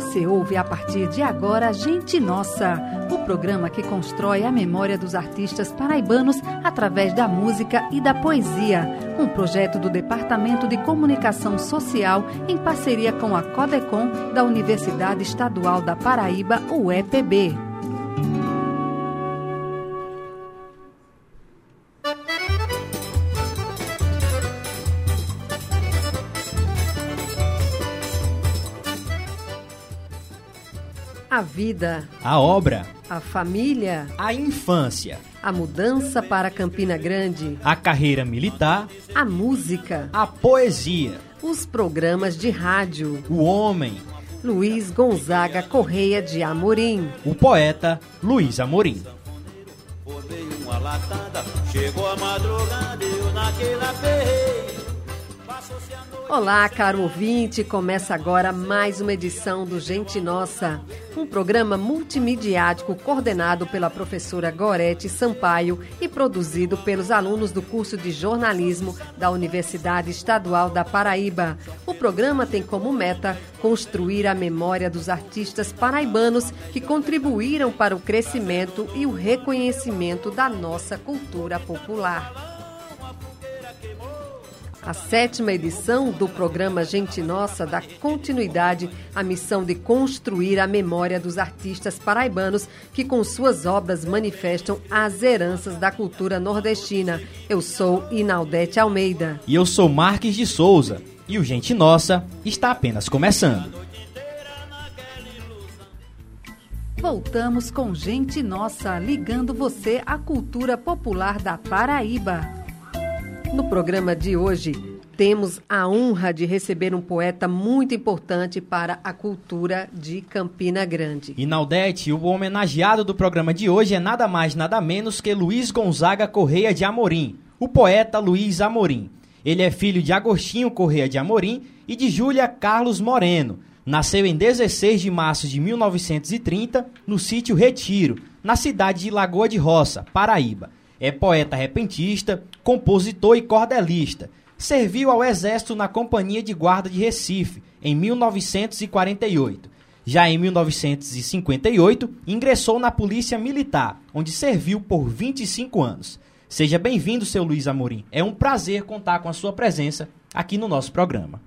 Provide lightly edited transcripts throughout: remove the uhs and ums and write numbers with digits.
Você ouve a partir de agora Gente Nossa, o programa que constrói a memória dos artistas paraibanos através da música e da poesia. Um projeto do Departamento de Comunicação Social em parceria com a Codecom da Universidade Estadual da Paraíba, UEPB. A vida, a obra, a família, a infância, a mudança para Campina Grande, a carreira militar, a música, a poesia, os programas de rádio, o homem, Luiz Gonzaga Correia de Amorim, o poeta Luiz Amorim. Olá, caro ouvinte, começa agora mais uma edição do Gente Nossa, um programa multimediático coordenado pela professora Gorete Sampaio e produzido pelos alunos do curso de jornalismo da Universidade Estadual da Paraíba. O programa tem como meta construir a memória dos artistas paraibanos que contribuíram para o crescimento e o reconhecimento da nossa cultura popular. A 7ª edição do programa Gente Nossa dá continuidade à missão de construir a memória dos artistas paraibanos que com suas obras manifestam as heranças da cultura nordestina. Eu sou Inaldete Almeida. E eu sou Marques de Souza. E o Gente Nossa está apenas começando. Voltamos com Gente Nossa, ligando você à cultura popular da Paraíba. No programa de hoje, temos a honra de receber um poeta muito importante para a cultura de Campina Grande. Inaldete, o homenageado do programa de hoje é nada mais, nada menos que Luiz Gonzaga Correia de Amorim, o poeta Luiz Amorim. Ele é filho de Agostinho Correia de Amorim e de Júlia Carlos Moreno. Nasceu em 16 de março de 1930, no sítio Retiro, na cidade de Lagoa de Roça, Paraíba. É poeta repentista, compositor e cordelista. Serviu ao Exército na Companhia de Guarda de Recife, em 1948. Já em 1958, ingressou na Polícia Militar, onde serviu por 25 anos. Seja bem-vindo, seu Luiz Amorim. É um prazer contar com a sua presença aqui no nosso programa.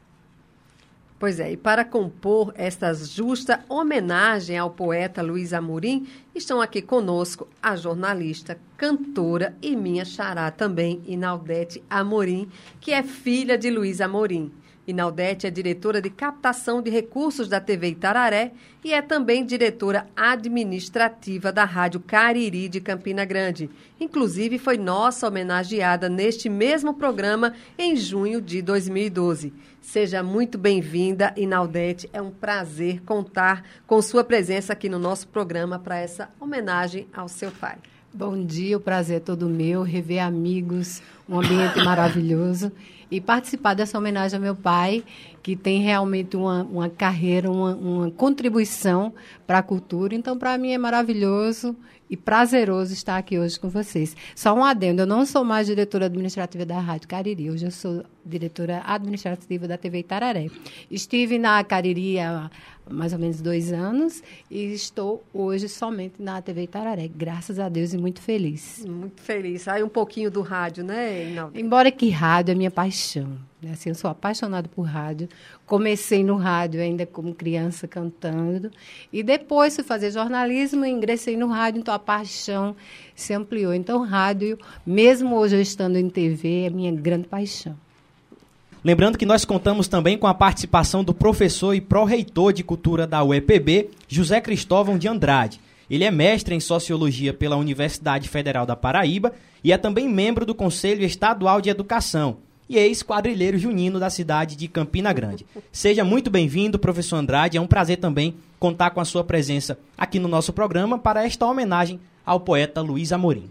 Pois é, e para compor esta justa homenagem ao poeta Luiz Amorim, estão aqui conosco a jornalista, cantora e minha xará também, Inaldete Amorim, que é filha de Luiz Amorim. Inaldete é diretora de captação de recursos da TV Itararé e é também diretora administrativa da Rádio Cariri de Campina Grande. Inclusive, foi nossa homenageada neste mesmo programa em junho de 2012. Seja muito bem-vinda, Inaldete. É um prazer contar com sua presença aqui no nosso programa para essa homenagem ao seu pai. Bom dia, o prazer é todo meu, rever amigos, um ambiente maravilhoso e participar dessa homenagem ao meu pai, que tem realmente uma carreira, uma contribuição para a cultura. Então, para mim é maravilhoso e prazeroso estar aqui hoje com vocês. Só um adendo, eu não sou mais diretora administrativa da Rádio Cariri, hoje eu sou diretora administrativa da TV Itararé. Estive na Cariri há mais ou menos 2 anos e estou hoje somente na TV Itararé, graças a Deus, e muito feliz. Muito feliz. Sai um pouquinho do rádio, né, Inaldo? Embora que rádio é minha paixão. Assim, eu sou apaixonada por rádio. Comecei no rádio ainda como criança cantando. E depois fui fazer jornalismo e ingressei no rádio, então a paixão se ampliou. Então, rádio, mesmo hoje eu estando em TV, é minha grande paixão. Lembrando que nós contamos também com a participação do professor e pró-reitor de cultura da UEPB, José Cristóvão de Andrade. Ele é mestre em Sociologia pela Universidade Federal da Paraíba e é também membro do Conselho Estadual de Educação e ex-quadrilheiro junino da cidade de Campina Grande. Seja muito bem-vindo, professor Andrade. É um prazer também contar com a sua presença aqui no nosso programa para esta homenagem ao poeta Luiz Amorim.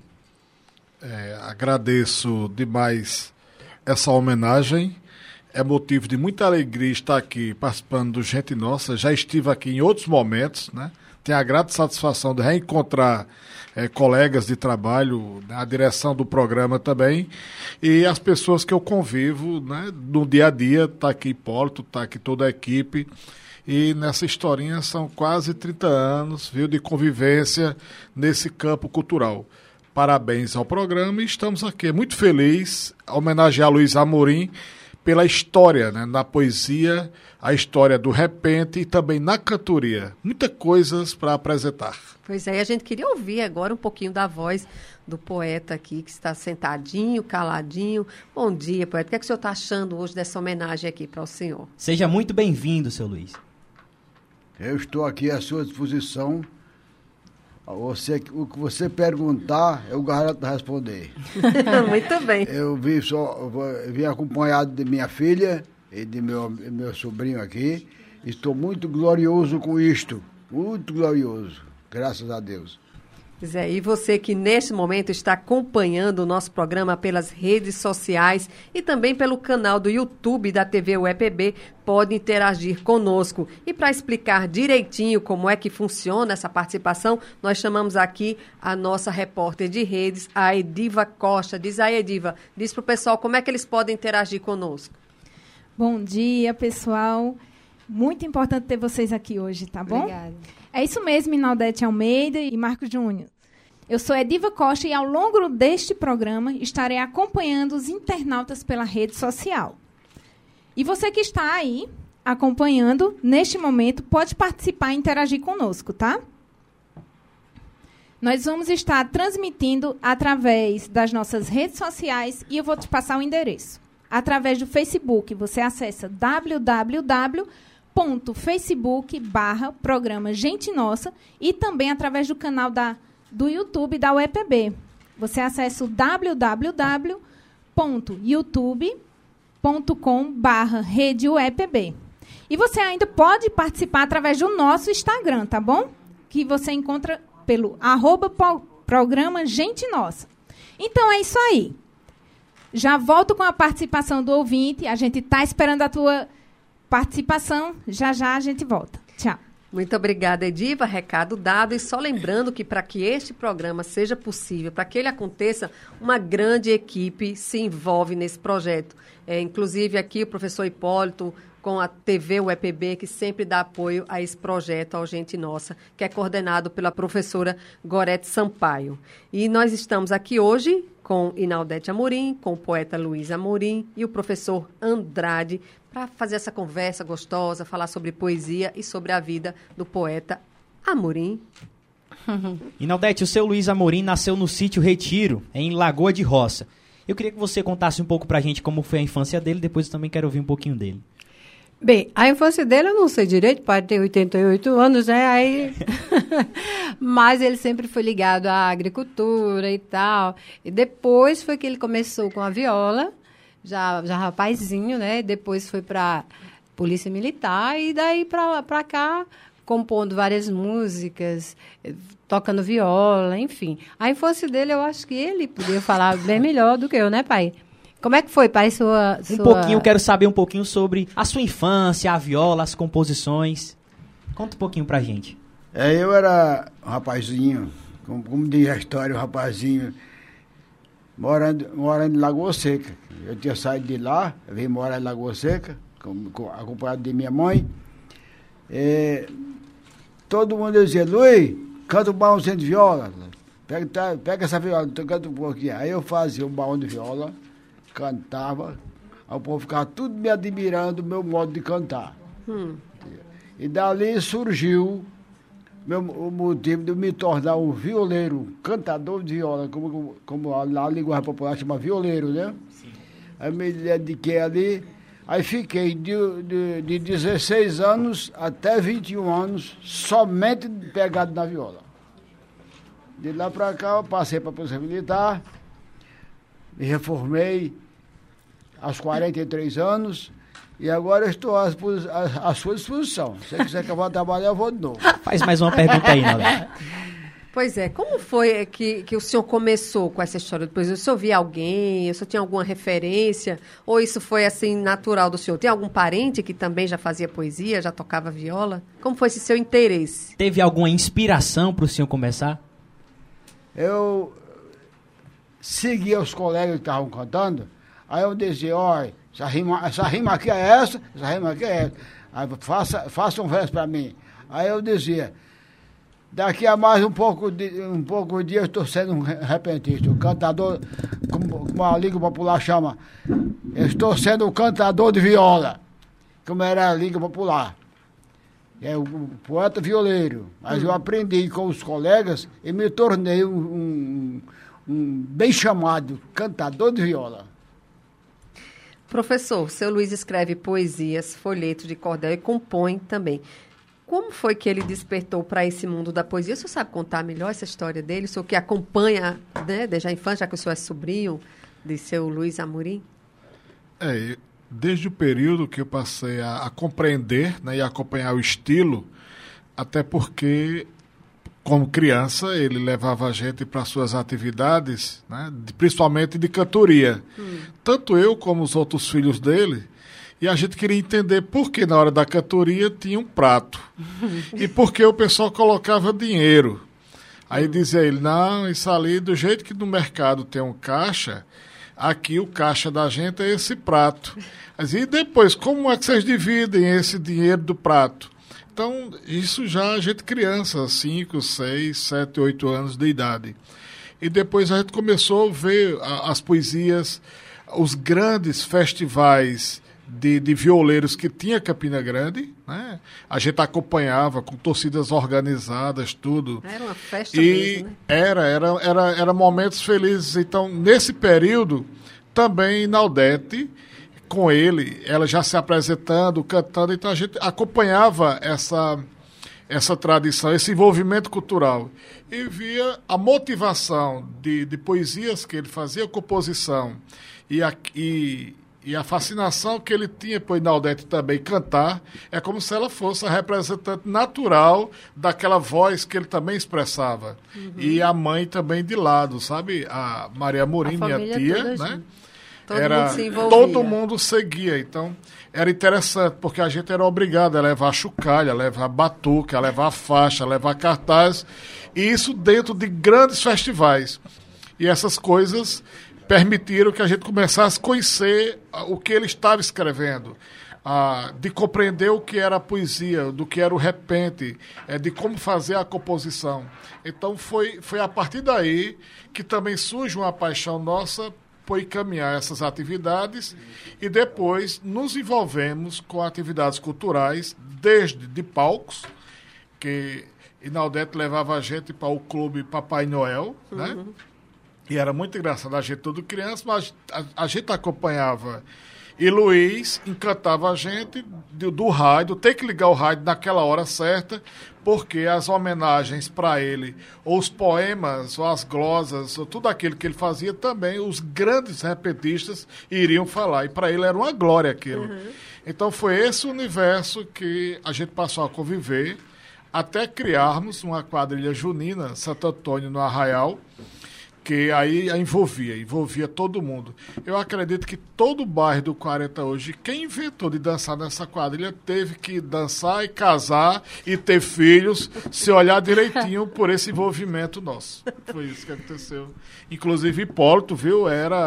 Agradeço demais essa homenagem. É motivo de muita alegria estar aqui participando do Gente Nossa. Já estive aqui em outros momentos, né? Tenho a grata satisfação de reencontrar colegas de trabalho, a direção do programa também, e as pessoas que eu convivo, né, no dia a dia. Está aqui Hipólito, está aqui toda a equipe, E nessa historinha são quase 30 anos, viu, de convivência nesse campo cultural. Parabéns ao programa e estamos aqui muito felizes a homenagear Luiz Amorim pela história, né, na poesia, a história do repente e também na cantoria. Muitas coisas para apresentar. Pois é, a gente queria ouvir agora um pouquinho da voz do poeta aqui, que está sentadinho, caladinho. Bom dia, poeta. O que é que o senhor está achando hoje dessa homenagem aqui para o senhor? Seja muito bem-vindo, seu Luiz. Eu estou aqui à sua disposição. O que você perguntar, eu garanto responder. Muito bem. Eu vim acompanhado de minha filha e de meu sobrinho aqui. Estou muito glorioso com isto. Muito glorioso. Graças a Deus. Pois é, e você que neste momento está acompanhando o nosso programa pelas redes sociais e também pelo canal do YouTube da TV UEPB, pode interagir conosco. E para explicar direitinho como é que funciona essa participação, nós chamamos aqui a nossa repórter de redes, a Ediva Costa. Diz aí, Ediva, diz para o pessoal como é que eles podem interagir conosco. Bom dia, pessoal. Muito importante ter vocês aqui hoje, tá bom? Obrigada. É isso mesmo, Inaldete Almeida e Marcos Júnior. Eu sou Ediva Costa e ao longo deste programa estarei acompanhando os internautas pela rede social. E você que está aí acompanhando, neste momento, pode participar e interagir conosco, tá? Nós vamos estar transmitindo através das nossas redes sociais e eu vou te passar o endereço. Através do Facebook, você acessa www.facebook.com/programa Gente Nossa e também através do canal do YouTube da UEPB. Você acessa o www.youtube.com/rede UEPB. E você ainda pode participar através do nosso Instagram, tá bom? Que você encontra pelo @programa Gente Nossa. Então é isso aí. Já volto com a participação do ouvinte. A gente está esperando a tua participação. Já já a gente volta. Tchau. Muito obrigada, Ediva. Recado dado. E só lembrando que para que este programa seja possível, para que ele aconteça, uma grande equipe se envolve nesse projeto. Inclusive aqui o professor Hipólito, com a TV UEPB, que sempre dá apoio a esse projeto, ao Gente Nossa, que é coordenado pela professora Gorete Sampaio. E nós estamos aqui hoje com Inaldete Amorim, com o poeta Luiz Amorim e o professor Andrade, para fazer essa conversa gostosa, falar sobre poesia e sobre a vida do poeta Amorim. Inaldete, o seu Luiz Amorim nasceu no sítio Retiro, em Lagoa de Roça. Eu queria que você contasse um pouco pra gente como foi a infância dele, depois eu também quero ouvir um pouquinho dele. Bem, a infância dele eu não sei direito, pode ter 88 anos, né? Aí... Mas ele sempre foi ligado à agricultura e tal. E depois foi que ele começou com a viola, já rapazinho, né? Depois foi para Polícia Militar e daí para cá, compondo várias músicas, tocando viola, enfim. A infância dele, eu acho que ele podia falar bem melhor do que eu, né, pai? Como é que foi, pai, Um pouquinho, quero saber um pouquinho sobre a sua infância, a viola, as composições. Conta um pouquinho pra gente. Eu era um rapazinho, como diz a história, um rapazinho, morando em Lagoa Seca. Eu tinha saído de lá, vim morar em Lagoa Seca, acompanhado de minha mãe. Todo mundo dizia, Luiz, canta um baúzinho de viola. Pega essa viola, canta um pouquinho. Aí eu fazia um baú de viola, cantava, aí o povo ficava tudo me admirando o meu modo de cantar. E dali surgiu o motivo de eu me tornar um violeiro, cantador de viola, como a linguagem popular chama violeiro, né? Sim. Aí me dediquei ali, aí fiquei de 16 anos até 21 anos somente pegado na viola. De lá para cá eu passei para a Polícia Militar, me reformei aos 43 anos e agora estou à sua disposição. Se você quiser que eu vá trabalhar, eu vou de novo. Faz mais uma pergunta aí, Nalé. Pois é, como foi que o senhor começou com essa história? Depois o senhor via alguém, o senhor tinha alguma referência? Ou isso foi assim natural do senhor? Tem algum parente que também já fazia poesia, já tocava viola? Como foi esse seu interesse? Teve alguma inspiração para o senhor começar? Eu seguia os colegas que estavam cantando, aí eu dizia, olha, essa rima aqui é essa rima aqui é essa. Aí, faça um verso para mim. Aí eu dizia, daqui a mais um pouco de dia eu estou sendo um repentista, um cantador, como a língua popular chama, eu estou sendo um cantador de viola, como era a língua popular. É o poeta violeiro. Mas eu aprendi com os colegas e me tornei um bem chamado cantador de viola. Professor, seu Luiz escreve poesias, folhetos de cordel e compõe também. Como foi que ele despertou para esse mundo da poesia? O senhor sabe contar melhor essa história dele? O senhor que acompanha, né, desde a infância, já que o senhor é sobrinho de seu Luiz Amorim? Desde o período que eu passei a compreender, né, e acompanhar o estilo, até porque, como criança, ele levava a gente para suas atividades, né, principalmente de cantoria. Tanto eu como os outros filhos dele. E a gente queria entender por que na hora da cantoria tinha um prato. E por que o pessoal colocava dinheiro. Aí dizia ele, não, isso ali, do jeito que no mercado tem um caixa, aqui o caixa da gente é esse prato. Mas, e depois, como é que vocês dividem esse dinheiro do prato? Então, isso já a gente criança, 5, 6, 7, 8 anos de idade. E depois a gente começou a ver as poesias, os grandes festivais de violeiros que tinha Campina Grande, né? A gente acompanhava com torcidas organizadas, tudo. Era uma festa mesmo, né? Era momentos felizes. Então, nesse período, também Naldete, com ele, ela já se apresentando, cantando, então a gente acompanhava essa tradição, esse envolvimento cultural. E via a motivação de poesias que ele fazia, composição, e a fascinação que ele tinha por Naldete também cantar, é como se ela fosse a representante natural daquela voz que ele também expressava. E a mãe também de lado, sabe? A Maria Amorim, minha tia, né? Todo mundo seguia. Então, era interessante, porque a gente era obrigado a levar chocalha, a levar batuque, a levar faixa, a levar cartaz, e isso dentro de grandes festivais. E essas coisas permitiram que a gente começasse a conhecer o que ele estava escrevendo, de compreender o que era a poesia, do que era o repente, de como fazer a composição. Então foi a partir daí que também surge uma paixão nossa por encaminhar essas atividades e depois nos envolvemos com atividades culturais, desde de palcos, que Naldete levava a gente para o clube Papai Noel, né? E era muito engraçado, a gente tudo criança, mas a gente acompanhava. E Luiz encantava a gente do rádio, tem que ligar o rádio naquela hora certa, porque as homenagens para ele, ou os poemas, ou as glosas, ou tudo aquilo que ele fazia também, os grandes repentistas iriam falar. E para ele era uma glória aquilo. Então foi esse universo que a gente passou a conviver, até criarmos uma quadrilha junina, Santo Antônio no Arraial, que aí envolvia todo mundo. Eu acredito que todo o bairro do 40 hoje, quem inventou de dançar nessa quadrilha, teve que dançar e casar e ter filhos, se olhar direitinho por esse envolvimento nosso. Foi isso que aconteceu. Inclusive Hipólito, viu,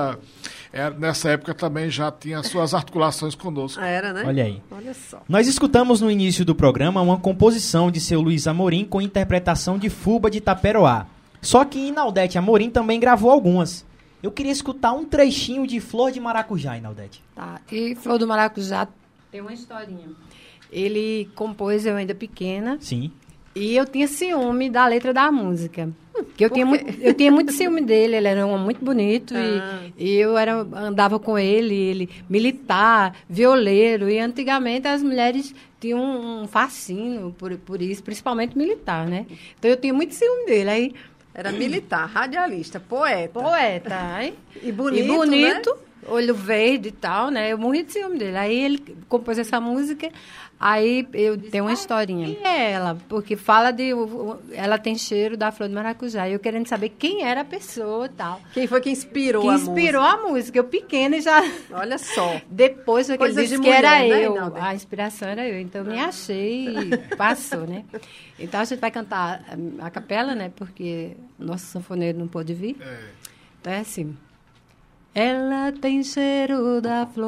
nessa época também já tinha suas articulações conosco. Era, né? Olha aí. Olha só. Nós escutamos no início do programa uma composição de seu Luiz Amorim com interpretação de Fuba de Taperoá. Só que Naldete Amorim também gravou algumas. Eu queria escutar um trechinho de Flor de Maracujá, Naldete. Tá, e Flor do Maracujá tem uma historinha. Ele compôs eu ainda pequena. Sim. E eu tinha ciúme da letra da música. Que eu tinha muito ciúme dele, ele era um homem muito bonito e eu andava com ele militar, violeiro, e antigamente as mulheres tinham um fascínio por isso, principalmente militar, né? Então eu tinha muito ciúme dele. Aí, era militar, radialista, poeta. Aí, e bonito, né? Olho verde e tal, né? Eu morri de ciúme dele. Aí ele compôs essa música, aí eu tenho uma historinha. Quem é ela? Porque fala ela tem cheiro da flor de maracujá. E eu querendo saber quem era a pessoa e tal. Quem foi que inspirou a música? Que inspirou a música. Eu pequena e já... Olha só. Depois foi que ele disse que mulher, era né, eu. Inalda? A inspiração era eu. Então, me achei e passou, né? Então, a gente vai cantar a capela, né? Porque nosso sanfoneiro não pôde vir. Então, é assim... Ela tem cheiro da flor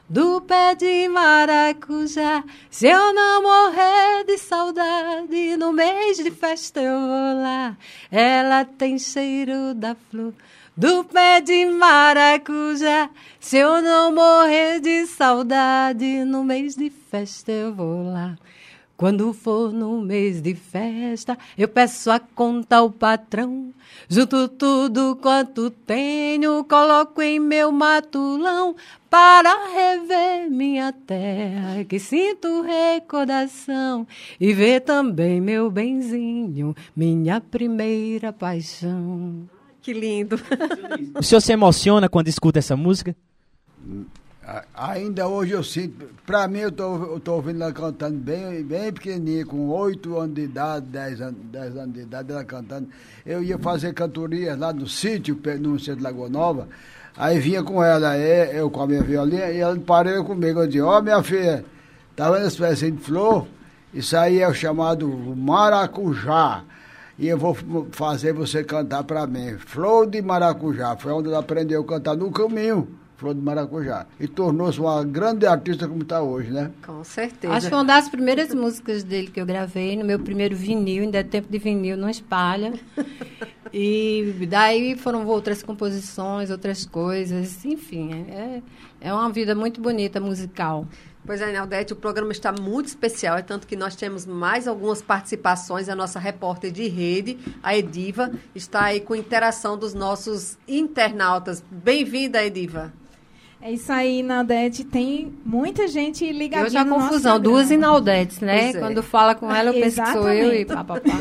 do pé de maracujá. Se eu não morrer de saudade, no mês de festa eu vou lá. Ela tem cheiro da flor do pé de maracujá. Se eu não morrer de saudade, no mês de festa eu vou lá. Quando for no mês de festa, eu peço a conta ao patrão. Junto tudo quanto tenho, coloco em meu matulão para rever minha terra, que sinto recordação, e ver também meu benzinho, minha primeira paixão. Que lindo. O senhor se emociona quando escuta essa música? Ainda hoje eu sinto, pra mim eu tô ouvindo ela cantando bem pequenininha, com 8 anos de idade, 10 anos de idade, ela cantando. Eu ia fazer cantorias lá no sítio de Lagoa Nova, aí vinha com ela, eu com a minha violinha, e ela parou comigo, eu disse, ó minha filha, tá vendo esse pedacinho de flor? Isso aí é o chamado maracujá, e eu vou fazer você cantar pra mim, Flor de Maracujá, foi onde ela aprendeu a cantar no caminho. Flor de Maracujá. E tornou-se uma grande artista como está hoje, né? Com certeza. Acho que foi uma das primeiras músicas dele que eu gravei no meu primeiro vinil, ainda é tempo de vinil, não espalha. E daí foram outras composições, outras coisas, enfim, é uma vida muito bonita musical. Pois é, Naldete, o programa está muito especial, é tanto que nós temos mais algumas participações. A nossa repórter de rede, a Ediva, está aí com interação dos nossos internautas. Bem-vinda, Ediva. É isso aí, Naldete. Tem muita gente ligadinha hoje a no confusão, nosso duas Inaldetes, né? Quando fala com ela, eu penso que sou eu e papapá.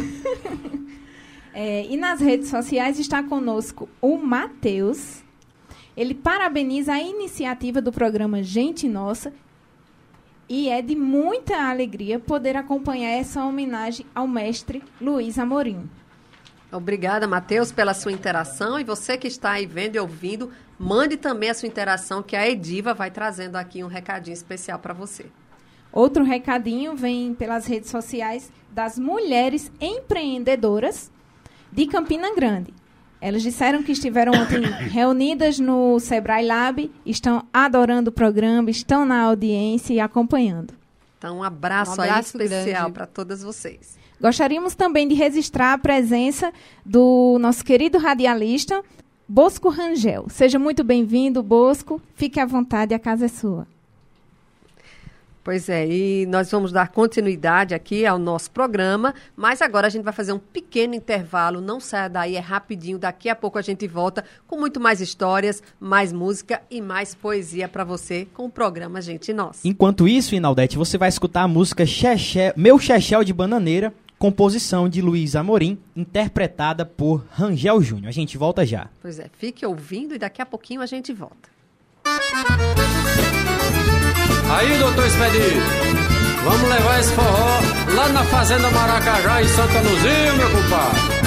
E nas redes sociais está conosco o Matheus. Ele parabeniza a iniciativa do programa Gente Nossa e é de muita alegria poder acompanhar essa homenagem ao mestre Luiz Amorim. Obrigada, Matheus, pela sua interação. E você que está aí vendo e ouvindo, mande também a sua interação, que a Ediva vai trazendo aqui um recadinho especial para você. Outro recadinho vem pelas redes sociais das mulheres empreendedoras de Campina Grande. Elas disseram que estiveram ontem reunidas no Sebrae Lab, estão adorando o programa, estão na audiência e acompanhando. Então, um abraço aí especial para todas vocês. Gostaríamos também de registrar a presença do nosso querido radialista, Bosco Rangel. Seja muito bem-vindo, Bosco. Fique à vontade, a casa é sua. Pois é, e nós vamos dar continuidade aqui ao nosso programa, mas agora a gente vai fazer um pequeno intervalo, não saia daí, é rapidinho, daqui a pouco a gente volta com muito mais histórias, mais música e mais poesia para você com o programa Gente Nossa. Enquanto isso, Inaldete, você vai escutar a música Meu Chechel de Bananeira, composição de Luiz Amorim, interpretada por Rangel Júnior. A gente volta já. Pois é, fique ouvindo e daqui a pouquinho a gente volta. Aí, doutor Expedito, vamos levar esse forró lá na Fazenda Maracajá, em Santa Luzia, meu compadre.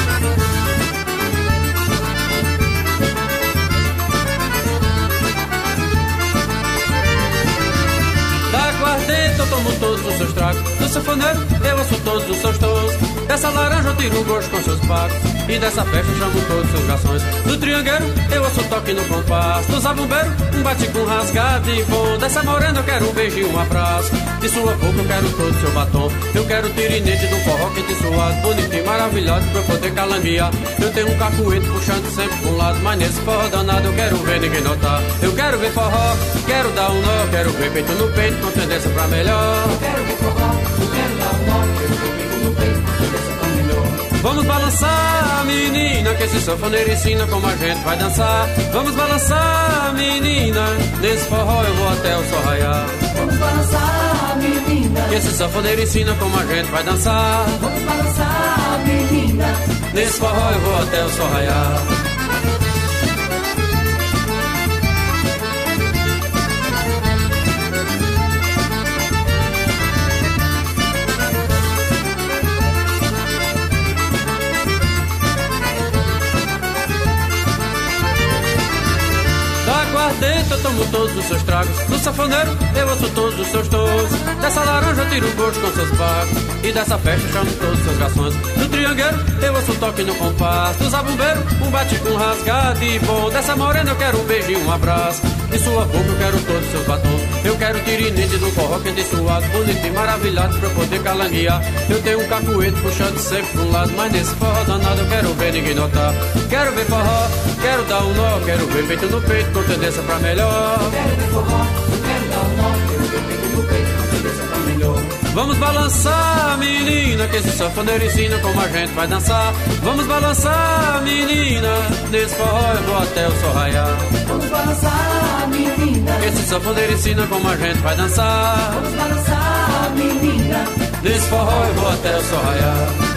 Da aguardente eu tomo todos os seus tragos, do sanfoneiro eu ouço todos os seus tons, dessa laranja eu tiro o gosto com seus pagos, e dessa festa eu chamo todos os seus garçons. Do triangueiro eu ouço o toque no compasso, do zabumbeiro um bate com rasgado e bom, dessa morena eu quero um beijinho, um abraço, de sua boca eu quero todo o seu batom, eu quero o tirinete do forró que te suado, bonitinho, maravilhoso, pra eu poder calanguear. Eu tenho um cacuete puxando sempre pra um lado, mas nesse forró danado eu quero ver ninguém notar. Eu quero ver forró, quero dar um nó, quero ver peito no peito com tendência pra melhor. Eu quero ver forró, eu quero dar um nó, quero ver peito no peito com tendência pra melhor. Vamos balançar, menina, que esse sanfoneiro ensina como a gente vai dançar. Vamos balançar, menina, nesse forró eu vou até o sol raiar. Vamos balançar, menina, que esse sanfoneiro ensina como a gente vai dançar. Vamos balançar, menina, nesse forró eu vou até o sol raiar. Eu tomo todos os seus tragos, do sanfoneiro eu ouço todos os seus tons, dessa laranja eu tiro o gosto com seus pagos, e dessa festa eu chamo todos os seus garçons. Do triangueiro eu ouço o toque no compasso, do zabumbeiro um bate com rasgado e bom, dessa morena eu quero um beijinho, um abraço, De sua boca eu quero todos seus batons. Eu quero tirinite do forró quente e suado, bonito e maravilhado pra eu poder calanguear. Eu tenho um cacuete puxando sempre pra um lado, mas nesse forró danado eu quero ver ninguém notar. Quero ver forró, quero dar um nó, quero ver peito no peito com tendência pra melhor. Quero ver forró, quero dar um nó, quero ver peito no peito com tendência pra melhor. Vamos balançar, menina, que esse sanfoneiro ensina como a gente vai dançar. Vamos balançar, menina, nesse forró eu vou até o sol raiar. Vamos balançar, menina, que esse sanfoneiro ensina como a gente vai dançar. Vamos balançar, menina, nesse forró eu vou até o sol raiar.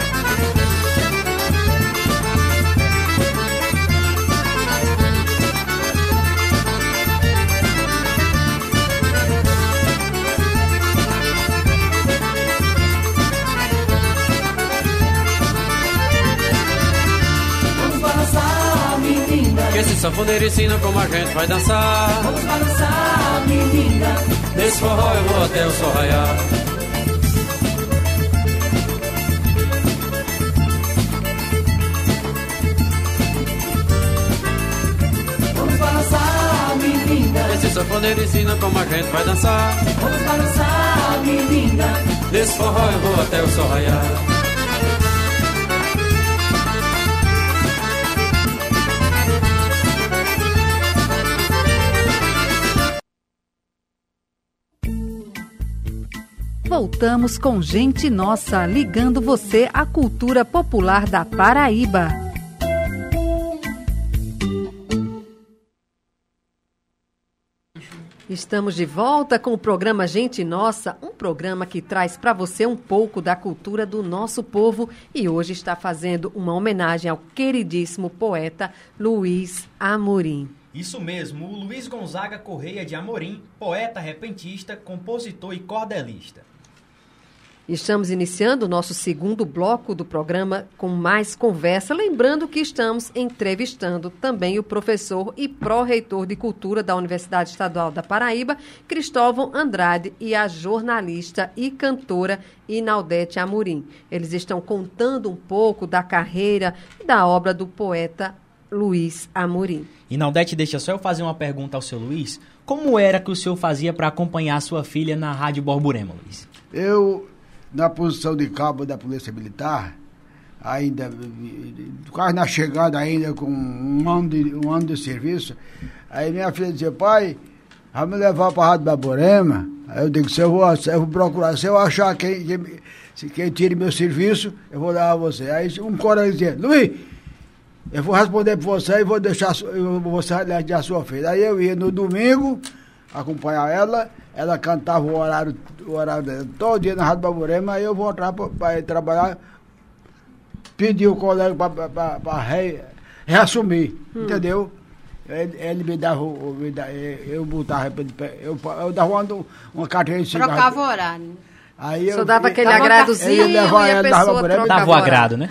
Que esse sanfoneiro ensina como a gente vai dançar. Vamos balançar, menina, nesse forró eu vou até o sol raiar. Vamos balançar, menina, esse sanfoneiro ensina como a gente vai dançar. Vamos balançar, menina, nesse forró eu vou até o sol raiar. Voltamos com Gente Nossa, ligando você à cultura popular da Paraíba. Estamos de volta com o programa Gente Nossa, um programa que traz para você um pouco da cultura do nosso povo e hoje está fazendo uma homenagem ao queridíssimo poeta Luiz Amorim. Isso mesmo, o Luiz Gonzaga Correia de Amorim, poeta, repentista, compositor e cordelista. Estamos iniciando o nosso segundo bloco do programa com mais conversa, lembrando que estamos entrevistando também o professor e pró-reitor de Cultura da Universidade Estadual da Paraíba, Cristóvão Andrade, e a jornalista e cantora Inaldete Amorim. Eles estão contando um pouco da carreira e da obra do poeta Luiz Amorim. Inaldete, deixa só eu fazer uma pergunta ao seu Luiz. Como era que o senhor fazia para acompanhar sua filha na Rádio Borborema, Luiz? Eu, na posição de cabo da Polícia Militar, ainda, quase na chegada ainda com um ano de serviço, aí minha filha dizia, pai, vai me levar para a Rádio Borborema? Aí eu digo, eu vou procurar, se eu achar quem tire meu serviço, eu vou levar você. Aí um coronel dizia, Luiz, eu vou responder por você e vou deixar você a sua filha. Aí eu ia no domingo acompanhar ela cantava o horário dela, todo dia na Rádio Borborema, aí eu voltava para trabalhar, pedi o colega para reassumir, entendeu? Ele me dava, eu botava, eu dava uma carteira de cigarro. Trocava o horário. Aí eu dava aquele agradozinho e a pessoa trocava. Dava o agrado, né?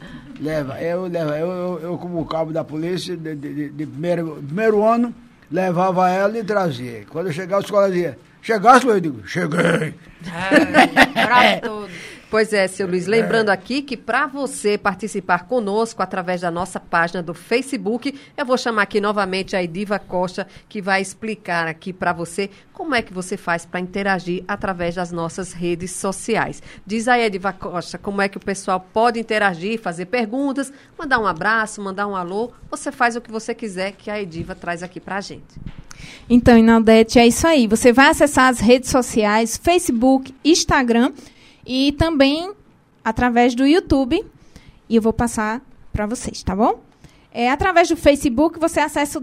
Eu como cabo da polícia, de primeiro ano, levava ela e trazia. Quando eu chegava, os colegas diziam, chegasse, eu digo, cheguei. Pra tudo. Pois é, seu Luiz, lembrando aqui que para você participar conosco através da nossa página do Facebook, eu vou chamar aqui novamente a Ediva Costa, que vai explicar aqui para você como é que você faz para interagir através das nossas redes sociais. Diz aí, Ediva Costa, como é que o pessoal pode interagir, fazer perguntas, mandar um abraço, mandar um alô, você faz o que você quiser que a Ediva traz aqui para a gente. Então, Inaldete, é isso aí. Você vai acessar as redes sociais, Facebook, Instagram, e também através do YouTube, e eu vou passar para vocês, tá bom? Através do Facebook, você acessa o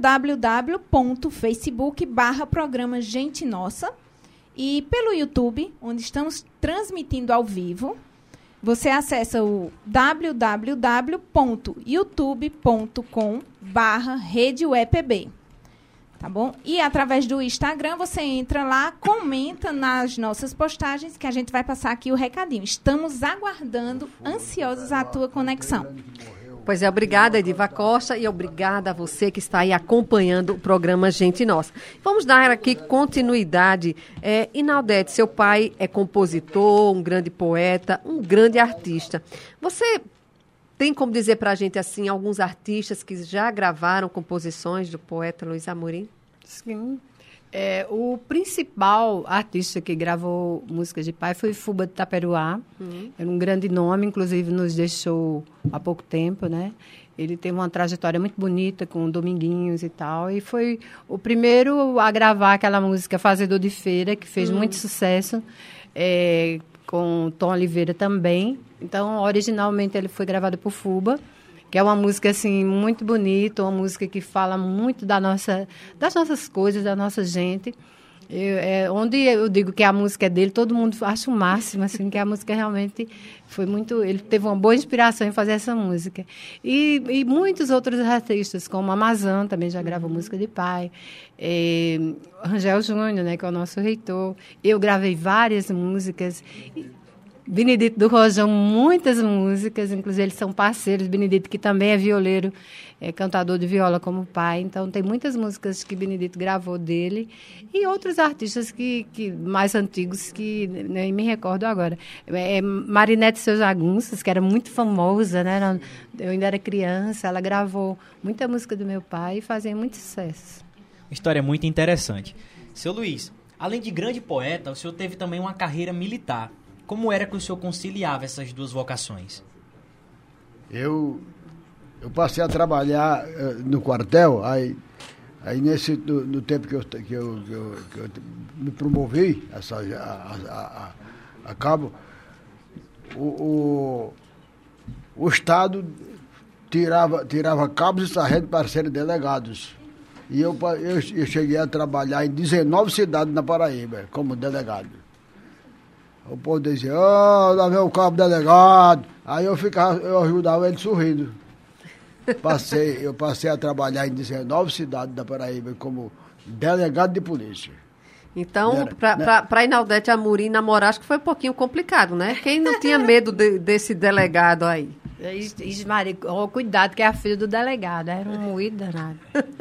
www.facebook.com/programa Gente Nossa, e pelo YouTube, onde estamos transmitindo ao vivo, você acessa o www.youtube.com/RedioEPB. Tá bom? E através do Instagram, você entra lá, comenta nas nossas postagens, que a gente vai passar aqui o recadinho. Estamos aguardando, ansiosos a tua conexão. Pois é, obrigada, Ediva Costa, e obrigada a você que está aí acompanhando o programa Gente Nossa. Vamos dar aqui continuidade. Inaldete, seu pai é compositor, um grande poeta, um grande artista. Você tem como dizer para a gente, assim, alguns artistas que já gravaram composições do poeta Luiz Amorim? Sim. O principal artista que gravou músicas de pai foi Fuba de Taperoá. Era um grande nome, inclusive nos deixou há pouco tempo, né? Ele teve uma trajetória muito bonita com Dominguinhos e tal. E foi o primeiro a gravar aquela música Fazedor de Feira, que fez muito sucesso, com Tom Oliveira também. Então, originalmente, ele foi gravado por Fuba, que é uma música, assim, muito bonita, uma música que fala muito das nossas coisas, da nossa gente. Onde eu digo que a música é dele, todo mundo acha o máximo, assim, que a música realmente foi muito... Ele teve uma boa inspiração em fazer essa música. E muitos outros artistas, como Amazon, também já gravou música de pai. Rangel Júnior, né, que é o nosso reitor. Eu gravei várias músicas. Benedito do Rojão, muitas músicas, inclusive eles são parceiros. Benedito, que também é violeiro, cantador de viola como pai. Então, tem muitas músicas que Benedito gravou dele. E outros artistas que mais antigos, que nem me recordo agora. Marinete Seus Jagunços, que era muito famosa, né? Eu ainda era criança, ela gravou muita música do meu pai e fazia muito sucesso. História muito interessante. Seu Luiz, além de grande poeta, o senhor teve também uma carreira militar. Como era que o senhor conciliava essas duas vocações? Eu passei a trabalhar no quartel, aí no tempo que eu me promovi a cabo, o Estado tirava cabos e sargentos para serem delegados. E eu cheguei a trabalhar em 19 cidades na Paraíba, como delegado. O povo dizia, lá vem o cabo delegado. Aí eu ajudava ele sorrindo. Eu passei a trabalhar em 19 cidades da Paraíba como delegado de polícia. Então, para Inaldete Amorim namorar, acho que foi um pouquinho complicado, né? Quem não tinha medo desse delegado aí? Ismaria, cuidado, que é a filha do delegado. Era um moído danado.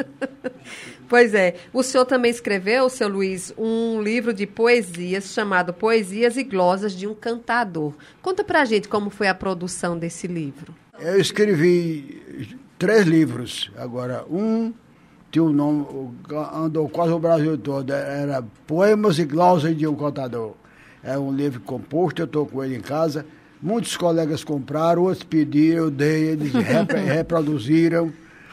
Pois é. O senhor também escreveu, seu Luiz, um livro de poesias chamado Poesias e Glosas de um Cantador. Conta pra gente como foi a produção desse livro. Eu escrevi 3 livros. Agora, tinha um nome, andou quase o Brasil todo, era Poemas e Glosas de um Cantador. É um livro composto, eu estou com ele em casa. Muitos colegas compraram, outros pediram, eu dei, eles reproduziram.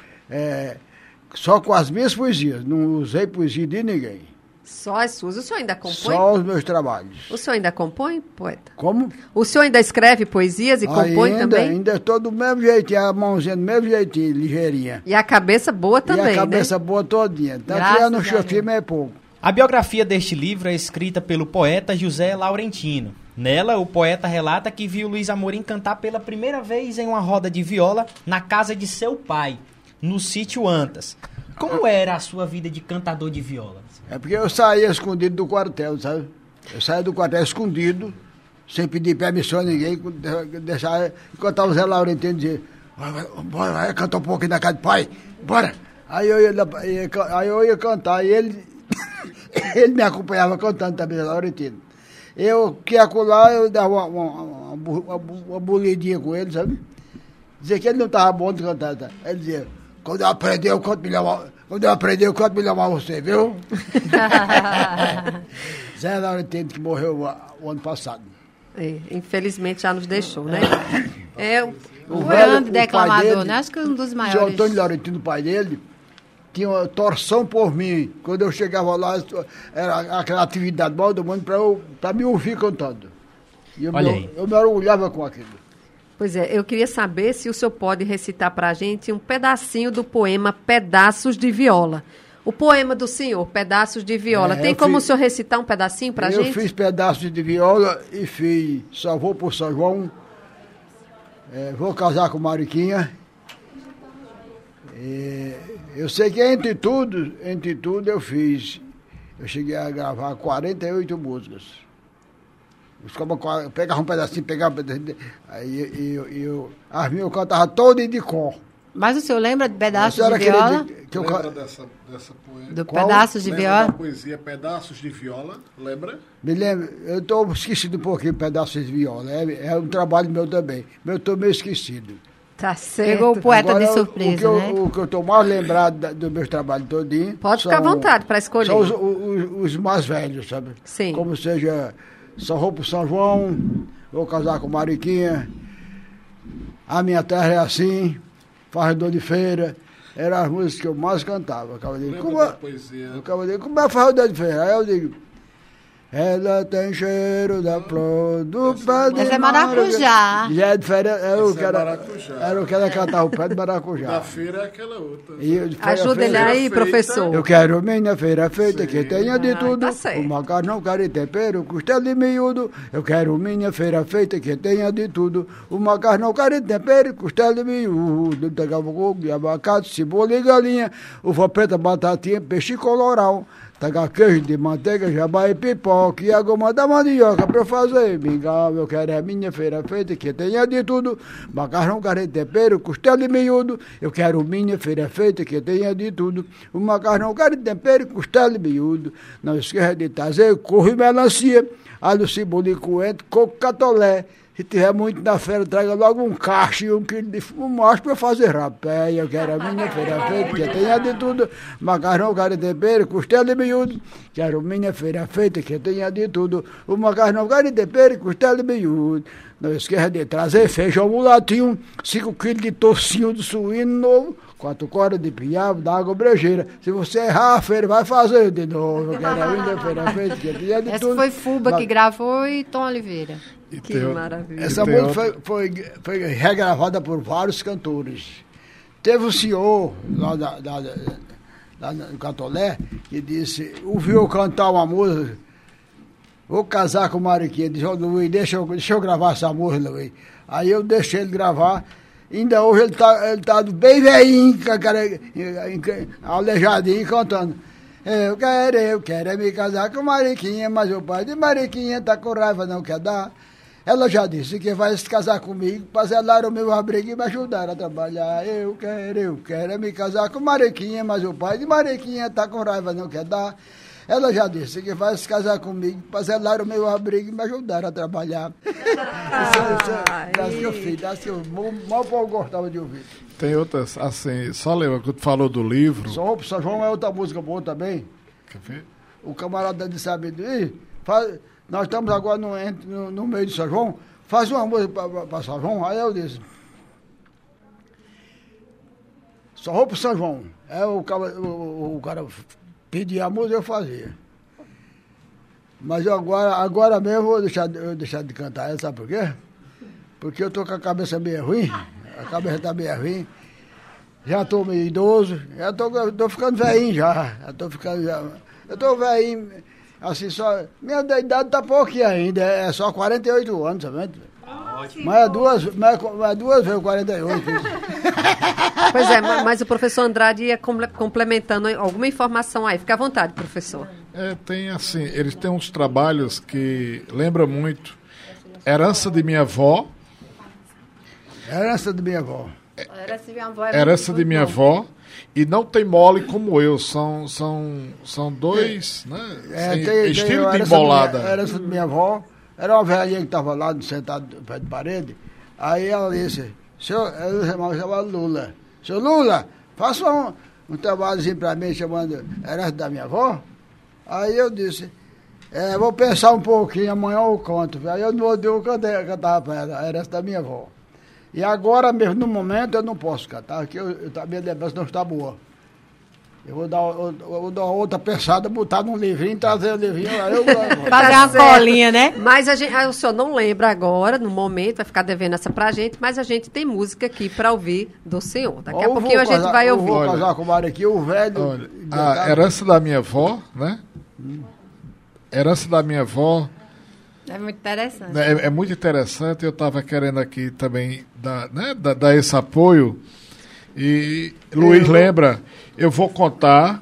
Só com as minhas poesias, não usei poesia de ninguém. Só as suas? O senhor ainda compõe? Só os meus trabalhos. O senhor ainda compõe, poeta? Como? O senhor ainda escreve poesias e compõe também? Ainda estou do mesmo jeitinho, a mãozinha do mesmo jeitinho, ligeirinha. E a cabeça boa também, né? E a cabeça boa todinha. Tanto que no chofime é pouco. A biografia deste livro é escrita pelo poeta José Laurentino. Nela, o poeta relata que viu Luiz Amorim cantar pela primeira vez em uma roda de viola na casa de seu pai, no sítio Antas. Como era a sua vida de cantador de viola? É porque eu saía escondido do quartel, sabe? Eu saía do quartel escondido, sem pedir permissão a ninguém, deixava, enquanto o Zé Laurentino dizia, bora, canta um pouquinho na casa do pai, bora. Aí eu ia cantar e ele me acompanhava cantando também, Zé Laurentino. Eu que ia colar, eu dava uma bolidinha com ele, sabe? Dizia que ele não estava bom de cantar, tá? Ele dizia, quando eu aprender, eu canto melhor mais você, viu? Zé Laurentino, que morreu o ano passado. Infelizmente já nos deixou, né? O grande declamador, dele, né? Acho que um dos maiores. O Antônio Laurentino, o pai dele, tinha uma torção por mim. Quando eu chegava lá, era aquela atividade mal do mundo para me ouvir cantando. E eu me orgulhava com aquilo. Pois é, eu queria saber se o senhor pode recitar para a gente um pedacinho do poema Pedaços de Viola. O poema do senhor, Pedaços de Viola. Tem como o senhor recitar um pedacinho para a gente? Eu fiz Pedaços de Viola e fiz Só Vou por São João, Vou Casar com Mariquinha. Eu sei que entre tudo eu fiz. Eu cheguei a gravar 48 músicas. Pegava um pedacinho, aí as minhas eu cantava todo de cor. Mas o senhor lembra de Pedaços de Viola? Lembra dessa poesia? Do Pedaços de Viola? Da poesia Pedaços de Viola, lembra? Me lembro, eu estou esquecido um pouquinho de Pedaços de Viola, é um trabalho meu também, mas eu estou meio esquecido. Tá certo. Pegou o poeta Agora, de surpresa, né? O que eu estou mais lembrado do meu trabalho todinho... Pode ficar à vontade para escolher. São os mais velhos, sabe? Sim. Como seja, só vou pro São João, vou casar com Mariquinha, A Minha Terra é Assim, Fazedor de Feira, eram as músicas que eu mais cantava. Como é Fazedor de Feira? Aí eu digo... Ela tem cheiro da flor do pé de Essa é maracujá. Já é de férias, era o que ela maracujá. cantava, o pé de maracujá. Da feira é aquela outra. Ajuda ele aí, professor. Eu quero minha feira feita, que tenha de tudo. Tá certo. O macarrão, carne e tempero, costela e miúdo. Eu quero minha feira feita, que tenha de tudo. O macarrão, carne e tempero, costela e miúdo. Pegava coco, abacate, cebola e galinha. Uva preta, batatinha, peixe colorau. Tagar queijo de manteiga, jabá e pipoca. E a goma da mandioca pra eu fazer mingau. Eu quero a minha feira feita, que tenha de tudo. Macarrão, carne e tempero, costela e miúdo. Eu quero minha feira feita, que tenha de tudo. O macarrão, carne e tempero, costela e miúdo. Não esqueça de trazer couve e melancia, alho, cebola e coentro, coco, catolé. Se tiver muito na feira, traga logo um cacho e 1 quilo de fumaça para fazer rapé. Eu quero a minha feira feita, que tenha de tudo. Macarrão, carne e tempero, costela e miúdo. Quero minha feira feita, que tenha de tudo. O macarrão, carne e tempero, costela e miúdo. Não esqueça de trazer feijão mulatinho, 5 quilos de tocinho de suíno novo, 4 cordas de piabo, da água brejeira. Se você errar a feira, vai fazer de novo. Eu quero a minha feira feita, que tenha de Essa tudo. foi Fuba que gravou e Tom Oliveira. Que maravilha. Essa música foi regravada por vários cantores. Teve um senhor lá no Catolé que disse, ouviu eu cantar uma música, vou casar com o Mariquinha, disse, Luiz, deixa eu gravar essa música, Luiz. Aí eu deixei ele gravar, ainda hoje ele tá bem velhinho, aleijadinho, cantando. Eu quero me casar com Mariquinha, mas o pai de Mariquinha tá com raiva, não quer dar. Ela já disse que vai se casar comigo para zelar o meu abrigo e me ajudar a trabalhar. Eu quero me casar com Mariquinha, mas o pai de Mariquinha tá com raiva, não quer dar. Ela já disse que vai se casar comigo para zelar o meu abrigo e me ajudar a trabalhar. Das que eu fiz, das que eu mal gostava de ouvir. Tem outras, assim, só lembra que tu falou do livro. Só São João é outra música boa também. Quer ver? O camarada disse, sabe, nós estamos agora no meio de São João, faz uma música para São João. Aí eu disse, só vou para São João. Aí o cara pedia a música, eu fazia. Mas eu agora mesmo vou deixar de cantar, sabe por quê? Porque eu estou com a cabeça meio ruim, a cabeça está meio ruim, já estou meio idoso, já estou ficando velhinho já, eu estou velhinho, assim, só, minha idade está pouquinho ainda, é só 48 anos, sabe? Mas é duas vezes 48. Pois é, mas o professor Andrade ia complementando alguma informação aí. Fica à vontade, professor. Tem assim, eles têm uns trabalhos que lembram muito Herança de Minha Avó. Herança de Minha Avó. Herança de Minha Avó. E Não Tem Mole Como Eu. São dois, né? Estilo de embolada. Herança de Minha Avó. Era uma velhinha que estava lá, sentada perto de parede. Aí ela disse, ela chamava Lula. Seu Lula, faça um trabalhozinho para mim chamando Herança da Minha Avó. Aí eu disse, vou pensar um pouquinho, amanhã eu conto. Aí eu cantava para ela, Herança da Minha Avó. E agora mesmo, no momento, eu não posso cantar, porque a minha lembrança não está boa. Eu vou dar outra pensada, botar num livrinho, trazer o livrinho. Aí eu fazer uma colinha, né? Mas o senhor não lembra agora, no momento, vai ficar devendo essa pra gente, mas a gente tem música aqui pra ouvir do senhor. Daqui a pouquinho a gente vai ouvir. Eu vou casar com o Mariquinha, o velho. Olha, a Herança da Minha Avó, né? Herança da Minha Avó. É muito interessante. É muito interessante, eu estava querendo aqui também dar esse apoio. E Luiz lembra, eu vou contar,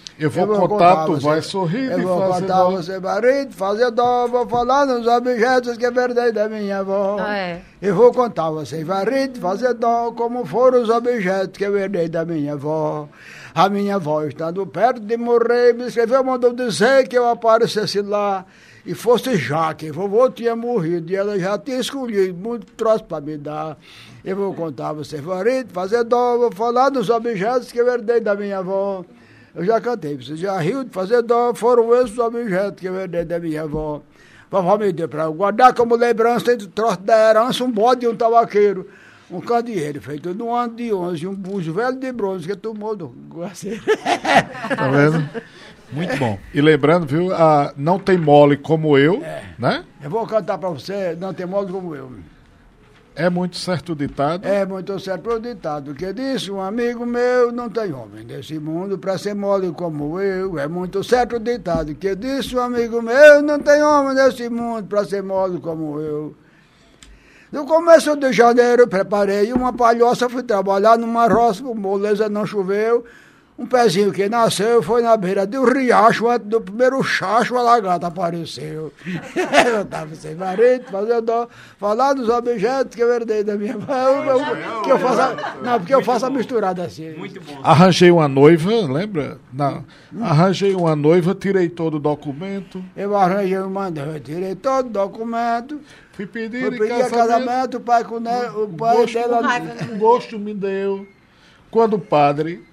tu vai sorrir e vou fazer contar, você vai rir, fazer dó, vou falar nos objetos que é verdade da minha avó. Eu vou contar, você vai rir, fazer dó, como foram os objetos que é verdade da minha avó. A minha avó, estando perto de morrer, me escreveu, mandou dizer que eu aparecesse lá e fosse já, que vovô tinha morrido e ela já tinha escolhido muito troço para me dar. Eu vou contar a você, Varito, fazer dó, vou falar dos objetos que eu herdei da minha avó. Eu já cantei, você já riu de fazer dó, foram esses os objetos que eu herdei da minha avó. Vovó me deu para eu guardar como lembrança entre troço da herança, um bode e um tabaqueiro. Um candeeiro feito no ano de 11, um bujo velho de bronze que tomou do guaceiro. Tá vendo? Muito bom. E lembrando, viu, não tem mole como eu, né? Eu vou cantar para você, não tem modo como eu. É muito certo o ditado. É muito certo o ditado que disse um amigo meu, não tem homem nesse mundo para ser mole como eu. É muito certo o ditado que disse um amigo meu, não tem homem nesse mundo para ser mole como eu. No começo de janeiro, preparei uma palhoça, fui trabalhar numa roça, moleza não choveu. Um pezinho que nasceu foi na beira do riacho, antes do primeiro chacho, a lagarta apareceu. Eu estava sem marido, fazendo falar dos objetos que eu herdei da minha mãe, porque eu faço a misturada assim. Muito bom. Arranjei uma noiva, lembra? Não. Arranjei uma noiva, tirei todo o documento. Eu arranjei uma noiva, tirei todo o documento. Fui pedir, Fui pedir casamento, o pai dela... Um gosto me deu. Quando o padre...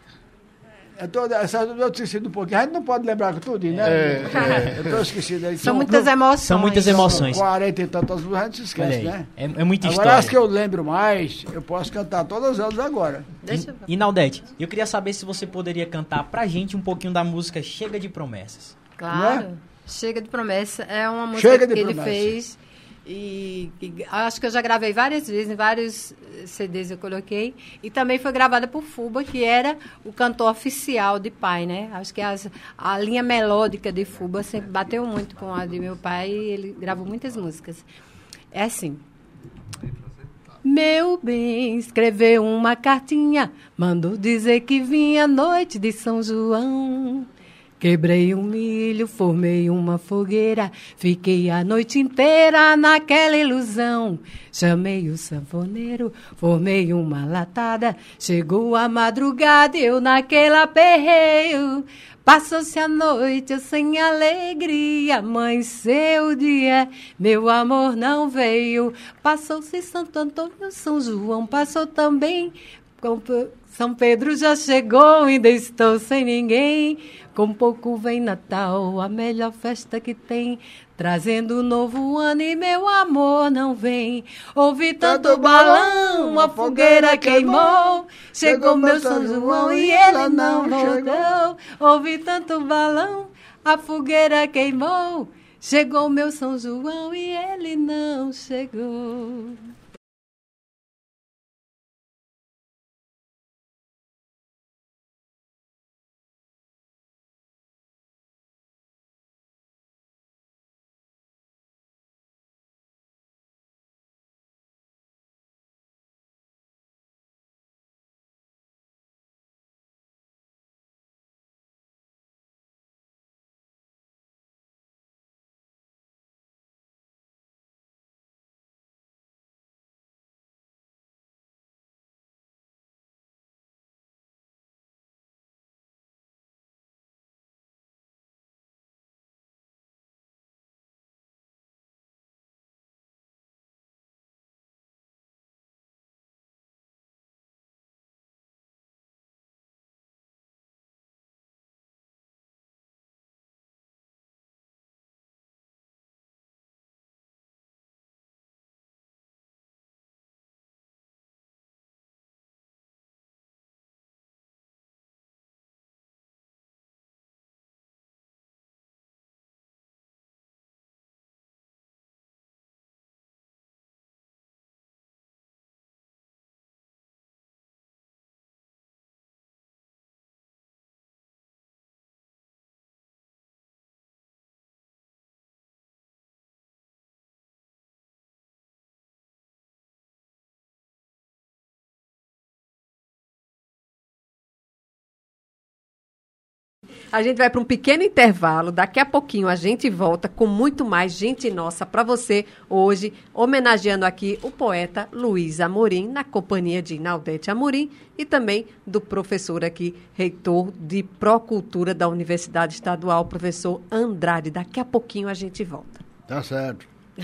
Eu tô esquecido um pouquinho. A gente não pode lembrar com tudo, né? Eu tô esquecido aí. São muitas emoções. São muitas emoções. 40 e tantas, a gente se esquece, né? É muita Agora, história. as que eu lembro mais, eu posso cantar todas elas agora. Deixa eu ver. E Naldete, eu queria saber se você poderia cantar pra gente um pouquinho da música Chega de Promessas. Claro. Não é? Chega de Promessa. É uma música Chega de que ele Promessa. fez. E acho que eu já gravei várias vezes, em vários CDs eu coloquei. E também foi gravada por Fuba, que era o cantor oficial de pai, né? Acho que a linha melódica de Fuba sempre bateu muito com a de meu pai e ele gravou muitas músicas. É assim. Meu bem escreveu uma cartinha, mandou dizer que vinha à noite de São João. Quebrei um milho, formei uma fogueira, fiquei a noite inteira naquela ilusão. Chamei o sanfoneiro, formei uma latada, chegou a madrugada, eu naquele aperreio. Passou-se a noite, eu sem alegria, amanheceu o dia, meu amor não veio. Passou-se Santo Antônio, São João, passou também... São Pedro já chegou, ainda estou sem ninguém. Com pouco vem Natal, a melhor festa que tem. Trazendo um novo ano e meu amor não vem. Ouvi tanto balão, a fogueira queimou. Chegou meu São João e ele não voltou. Ouvi tanto balão, a fogueira queimou. Chegou meu São João e ele não chegou. A gente vai para um pequeno intervalo. Daqui a pouquinho a gente volta com muito mais Gente Nossa para você hoje, homenageando aqui o poeta Luiz Amorim, na companhia de Inaldete Amorim e também do professor aqui, reitor de Procultura da Universidade Estadual, professor Andrade. Daqui a pouquinho a gente volta. Tá certo.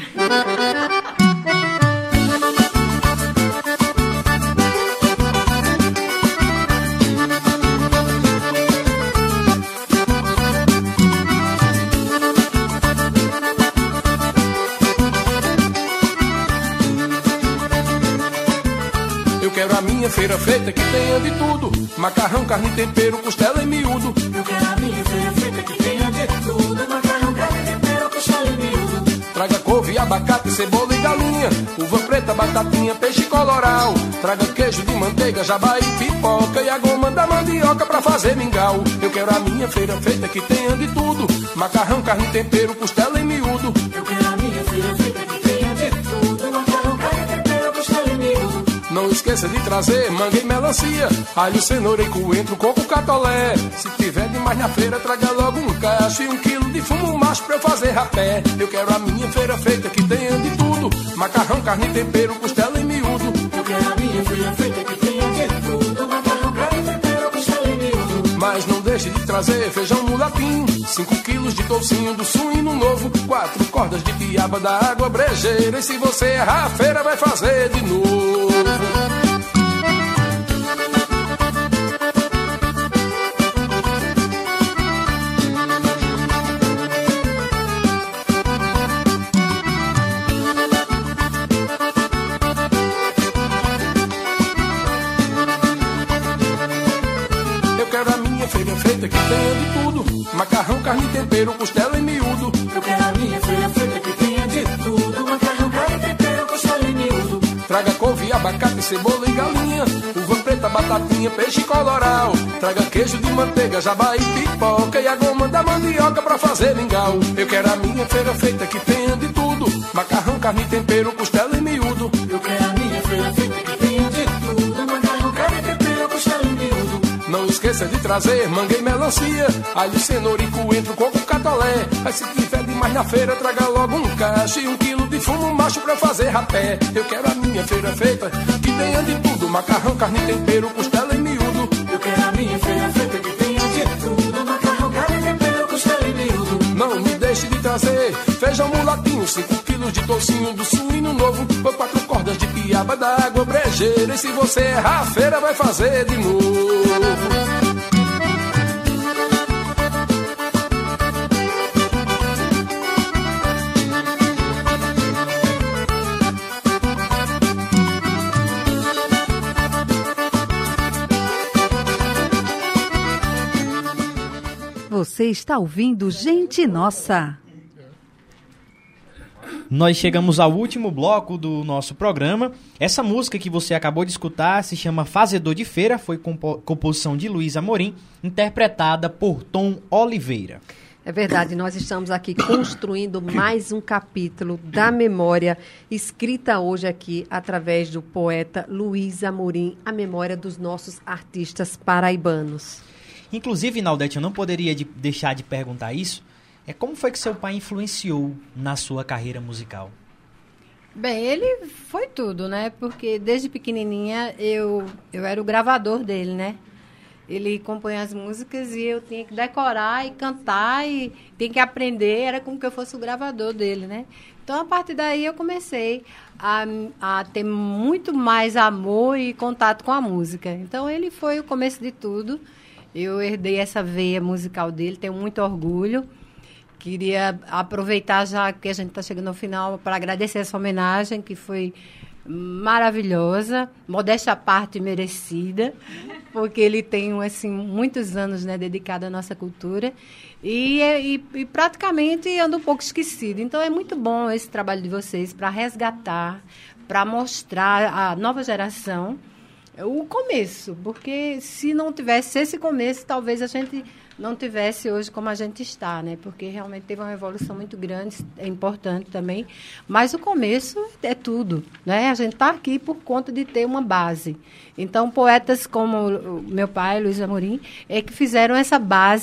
Quero a minha feira feita que tenha de tudo: macarrão, carne, tempero, costela e miúdo. Eu quero a minha feira feita que tenha de tudo: macarrão, carne, tempero, costela e miúdo. Traga couve, abacate, cebola e galinha, uva preta, batatinha, peixe coloral. Traga queijo de manteiga, jabá e pipoca e a goma da mandioca pra fazer mingau. Eu quero a minha feira feita que tenha de tudo: macarrão, carne, tempero, costela e miúdo. Eu quero a minha feira feita que tenha de tudo: macarrão, carne, tempero, costela e miúdo. Não esqueça de trazer manga e melancia, alho, cenoura e coentro, coco, catolé. Se tiver demais na feira, traga logo um cacho e 1 quilo de fumo macho pra eu fazer rapé. Eu quero a minha feira feita que tenha de tudo: macarrão, carne, tempero, costela e miúdo. Eu quero a minha feira feita que tenha de tudo: macarrão, carne, tempero, costela e miúdo. Mas não deixe de trazer feijão mulatim, 5 quilos de toucinho do suíno novo, 4 cordas de piaba da água brejeira. E se você errar a feira, vai fazer de novo. Eu quero a minha feira feita que tenha de tudo: macarrão, carne, tempero, costela e miúdo. Eu quero a minha feira feita que tenha de tudo: macarrão, carne, tempero, costela e miúdo. Traga couve, abacate, cebola e galinha, uva preta, batatinha, peixe coloral. Traga queijo de manteiga, jabá e pipoca e a goma da mandioca pra fazer mingau. Eu quero a minha feira feita que tenha de tudo: macarrão, carne, tempero, costela e miúdo. Eu quero a minha feira feita que tenha de tudo: macarrão, carne, tempero, costela e miúdo. Não esqueça de trazer manga e melancia, alho, cenoura e coentro, coco, catolé. Mas se tiver demais na feira, traga logo um cacho e 1 quilo de fumo macho pra fazer rapé. Eu quero a minha feira feita que tenha de tudo: macarrão, carne, tempero, costela e miúdo. Eu quero a minha feira feita que tenha de tudo: macarrão, carne, tempero, costela e miúdo. Não me deixe de trazer feijão mulatinho, 5 quilos de toucinho do suíno novo, 4 cordas de piaba da água brejeira. E se você errar a feira, vai fazer de novo. Você está ouvindo Gente Nossa. Nós chegamos ao último bloco do nosso programa. Essa música que você acabou de escutar se chama Fazedor de Feira, foi composição de Luiz Amorim, interpretada por Tom Oliveira. É verdade, nós estamos aqui construindo mais um capítulo da memória, escrita hoje aqui através do poeta Luiz Amorim, a memória dos nossos artistas paraibanos. Inclusive, Inaldete, eu não poderia deixar de perguntar isso. Como foi que seu pai influenciou na sua carreira musical? Bem, ele foi tudo, né? Porque desde pequenininha eu era o gravador dele, né? Ele compunha as músicas e eu tinha que decorar e cantar e tinha que aprender. Era como que eu fosse o gravador dele, né? Então, a partir daí, eu comecei a ter muito mais amor e contato com a música. Então, ele foi o começo de tudo. Eu herdei essa veia musical dele, tenho muito orgulho. Queria aproveitar, já que a gente está chegando ao final, para agradecer essa homenagem, que foi maravilhosa, modéstia à parte merecida, porque ele tem assim, muitos anos, né, dedicado à nossa cultura e praticamente anda um pouco esquecido. Então, é muito bom esse trabalho de vocês para resgatar, para mostrar à nova geração o começo, porque se não tivesse esse começo, talvez a gente não tivesse hoje como a gente está, né? Porque realmente teve uma evolução muito grande, é importante também, mas o começo é tudo, né? A gente está aqui por conta de ter uma base. Então, poetas como o meu pai, Luiz Amorim, é que fizeram essa base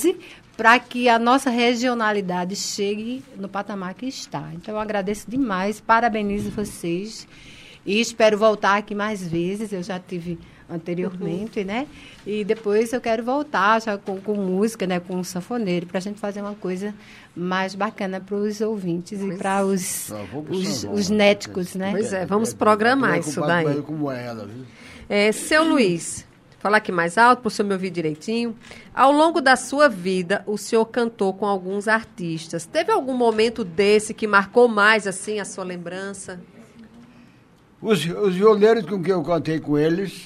para que a nossa regionalidade chegue no patamar que está. Então, eu agradeço demais, parabenizo vocês e espero voltar aqui mais vezes. Eu já tive anteriormente, né? E depois eu quero voltar já com música, né? Com um sanfoneiro, para a gente fazer uma coisa mais bacana para os ouvintes e para os néticos, né? Pois é, vamos programar isso daí. Como ela, viu? Seu Luiz, falar aqui mais alto para o senhor me ouvir direitinho. Ao longo da sua vida, o senhor cantou com alguns artistas. Teve algum momento desse que marcou mais, assim, a sua lembrança? Os violeiros com quem eu cantei com eles,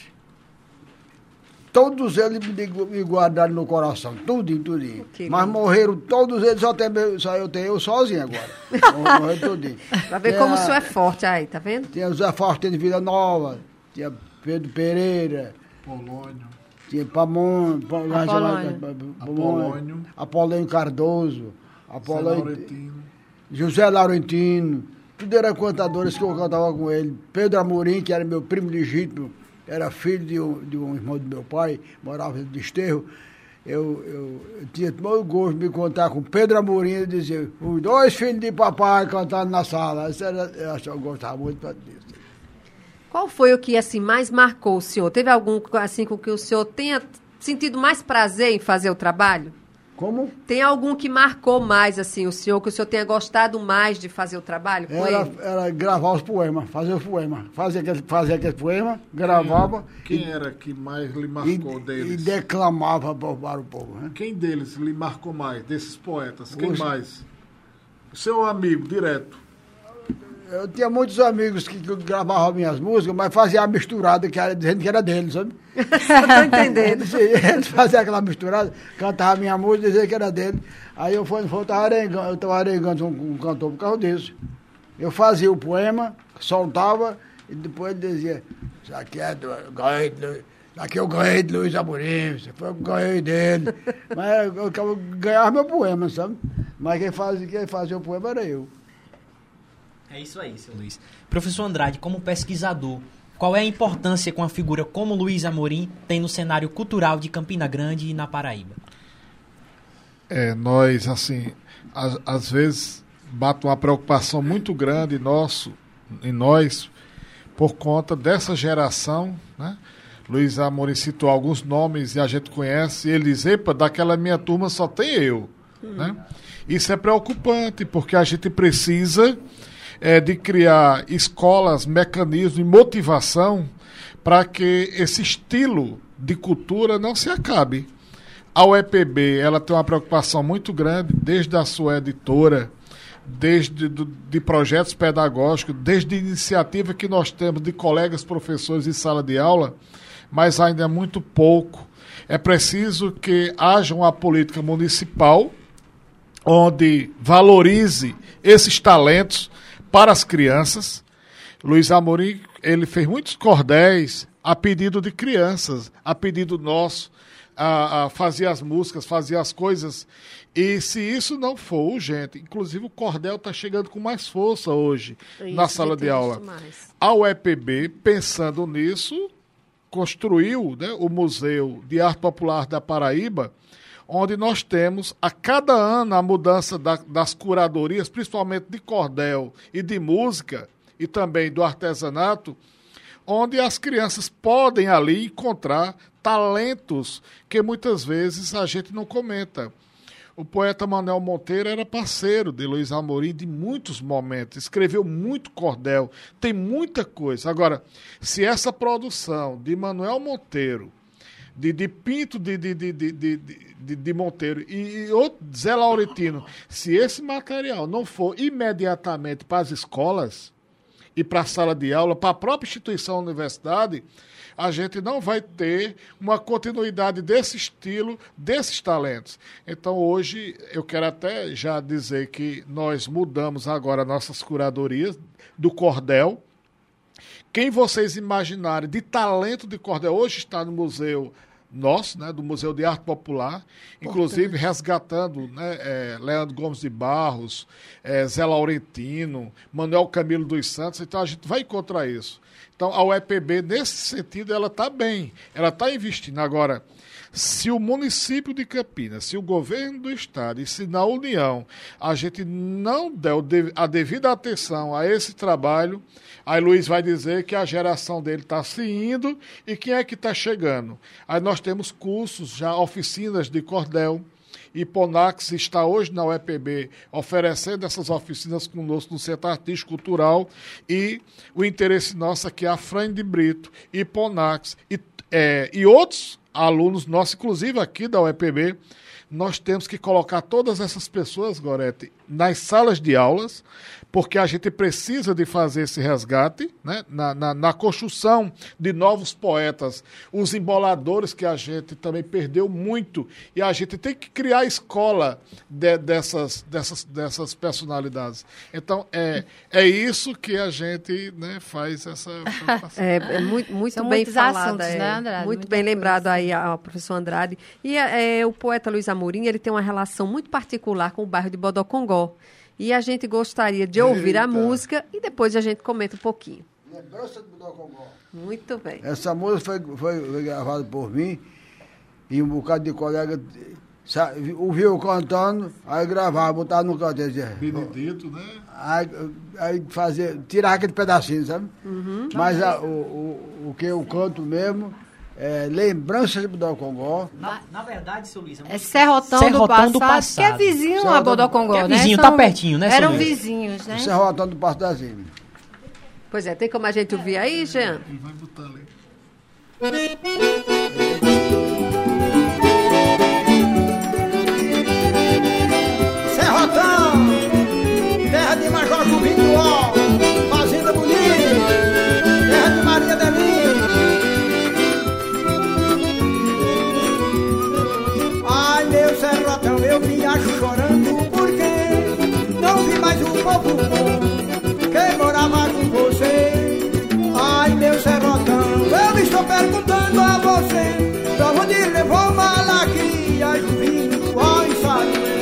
todos eles me guardaram no coração, tudinho. Mas morreram todos eles, só eu tenho eu sozinho agora. Morreram tudinho. Pra ver como o senhor é forte aí, tá vendo? Tinha Zé Faustino de Vila Nova, tinha Pedro Pereira, Polônio. tinha Apolônio Cardoso, José Laurentino, tudo eram cantadores que eu cantava com ele. Pedro Amorim, que era meu primo legítimo, era filho de um irmão do meu pai, morava no Desterro. Eu tinha muito gosto de me contar com Pedro Amorim e dizer, os 2 filhos de papai cantando na sala. Eu gostava muito disso. Qual foi o que assim mais marcou o senhor? Teve algum assim com que o senhor tenha sentido mais prazer em fazer o trabalho? Como? Tem algum que marcou mais assim o senhor, que o senhor tenha gostado mais de fazer o trabalho com ele? Era gravar os poemas, fazer os poemas. Fazia aquele poema, gravava. Quem era que mais lhe marcou deles? E declamava para o povo. Né? Quem deles lhe marcou mais, desses poetas? Quem mais? Seu amigo, direto. Eu tinha muitos amigos que gravavam minhas músicas, mas faziam a misturada, dizendo que era deles, sabe? Tô entendendo. Eles faziam aquela misturada, cantavam a minha música, diziam que era dele. Aí eu estava arengando um cantor por causa disso. Eu fazia o poema, soltava, e depois ele dizia, isso aqui eu ganhei de Luiz Amorim, isso foi o que eu ganhei dele. Mas eu ganhava meu poema, sabe? Mas quem fazia o poema era eu. É isso aí, seu Luiz. Professor Andrade, como pesquisador, qual é a importância que uma figura como Luiz Amorim tem no cenário cultural de Campina Grande e na Paraíba? Nós, assim, às vezes bate uma preocupação muito grande em nós, por conta dessa geração, né? Luiz Amorim citou alguns nomes e a gente conhece, e ele diz, epa, daquela minha turma só tem eu. Né? Isso é preocupante, porque a gente precisa de criar escolas, mecanismos de motivação para que esse estilo de cultura não se acabe. A UEPB ela tem uma preocupação muito grande, desde a sua editora, desde de projetos pedagógicos, desde a iniciativa que nós temos de colegas professores em sala de aula, mas ainda é muito pouco. É preciso que haja uma política municipal onde valorize esses talentos para as crianças. Luiz Amorim, ele fez muitos cordéis a pedido de crianças, a pedido nosso, fazia as músicas, fazia as coisas. E se isso não for urgente, inclusive o cordel está chegando com mais força hoje na sala de aula. A UEPB, pensando nisso, construiu, né, o Museu de Arte Popular da Paraíba, onde nós temos a cada ano a mudança das curadorias, principalmente de cordel e de música, e também do artesanato, onde as crianças podem ali encontrar talentos que muitas vezes a gente não comenta. O poeta Manuel Monteiro era parceiro de Luiz Amorim de muitos momentos, escreveu muito cordel, tem muita coisa. Agora, se essa produção de Manuel Monteiro, de Pinto de Monteiro e outro Zé Laurentino, se esse material não for imediatamente para as escolas e para a sala de aula, para a própria instituição, a universidade, a gente não vai ter uma continuidade desse estilo, desses talentos. Então, hoje, eu quero até já dizer que nós mudamos agora nossas curadorias do cordel. Quem vocês imaginarem de talento de cordel, hoje está no museu nosso, né, do Museu de Arte Popular, inclusive resgatando, né, Leandro Gomes de Barros, Zé Laurentino, Manuel Camilo dos Santos. Então a gente vai encontrar isso. Então a UEPB, nesse sentido, ela está bem, ela está investindo. Agora, Se o município de Campinas, se o governo do estado e se na União a gente não der a devida atenção a esse trabalho, aí Luiz vai dizer que a geração dele está se indo e quem é que está chegando? Aí nós temos cursos, já oficinas de cordel, e Ponax está hoje na UEPB oferecendo essas oficinas conosco no Centro Artístico Cultural, e o interesse nosso aqui é a Frane de Brito e Ponax e outros alunos nossos, inclusive aqui da UEPB. Nós temos que colocar todas essas pessoas, Gorete, nas salas de aulas, porque a gente precisa de fazer esse resgate, né? na construção de novos poetas, os emboladores que a gente também perdeu muito, e a gente tem que criar a escola dessas personalidades. Então, é isso que a gente, né, faz essa preocupação. Muito bem falado, né, Andrade? Muito bem lembrado aí ao professor Andrade. E o poeta Luiz Amorim, ele tem uma relação muito particular com o bairro de Bodocongó. E a gente gostaria de ouvir a música e depois a gente comenta um pouquinho. Lembrança de Bodocongó. Muito bem. Essa música foi gravada por mim e um bocado de colega ouviu eu cantando, aí gravava, botava no canto. Benedito, né? Aí tirava aquele pedacinho, sabe? Uhum. Mas o que eu canto mesmo é Lembrança de Bodocongó. Na verdade, seu Luiz, é Serrotão do Passado, que é vizinho a Bodocongó, né? É né? vizinho, tá pertinho, né, Eram seu Luiz? vizinhos, né? Serrotão do Passadozinho. Pois é, tem como a gente ouvir aí, Jean? Vai botar ali. Serrotão, terra de Major Juvinduó, fazenda bonita, terra de Maria Delinha. Ai, meu Serrotão, eu me acho chorando porque não vi mais o povo bom que morava com você. Ai, meu Serrotão, eu estou perguntando a você, pra onde levou Malaquias, Juvinho, oi, sabe?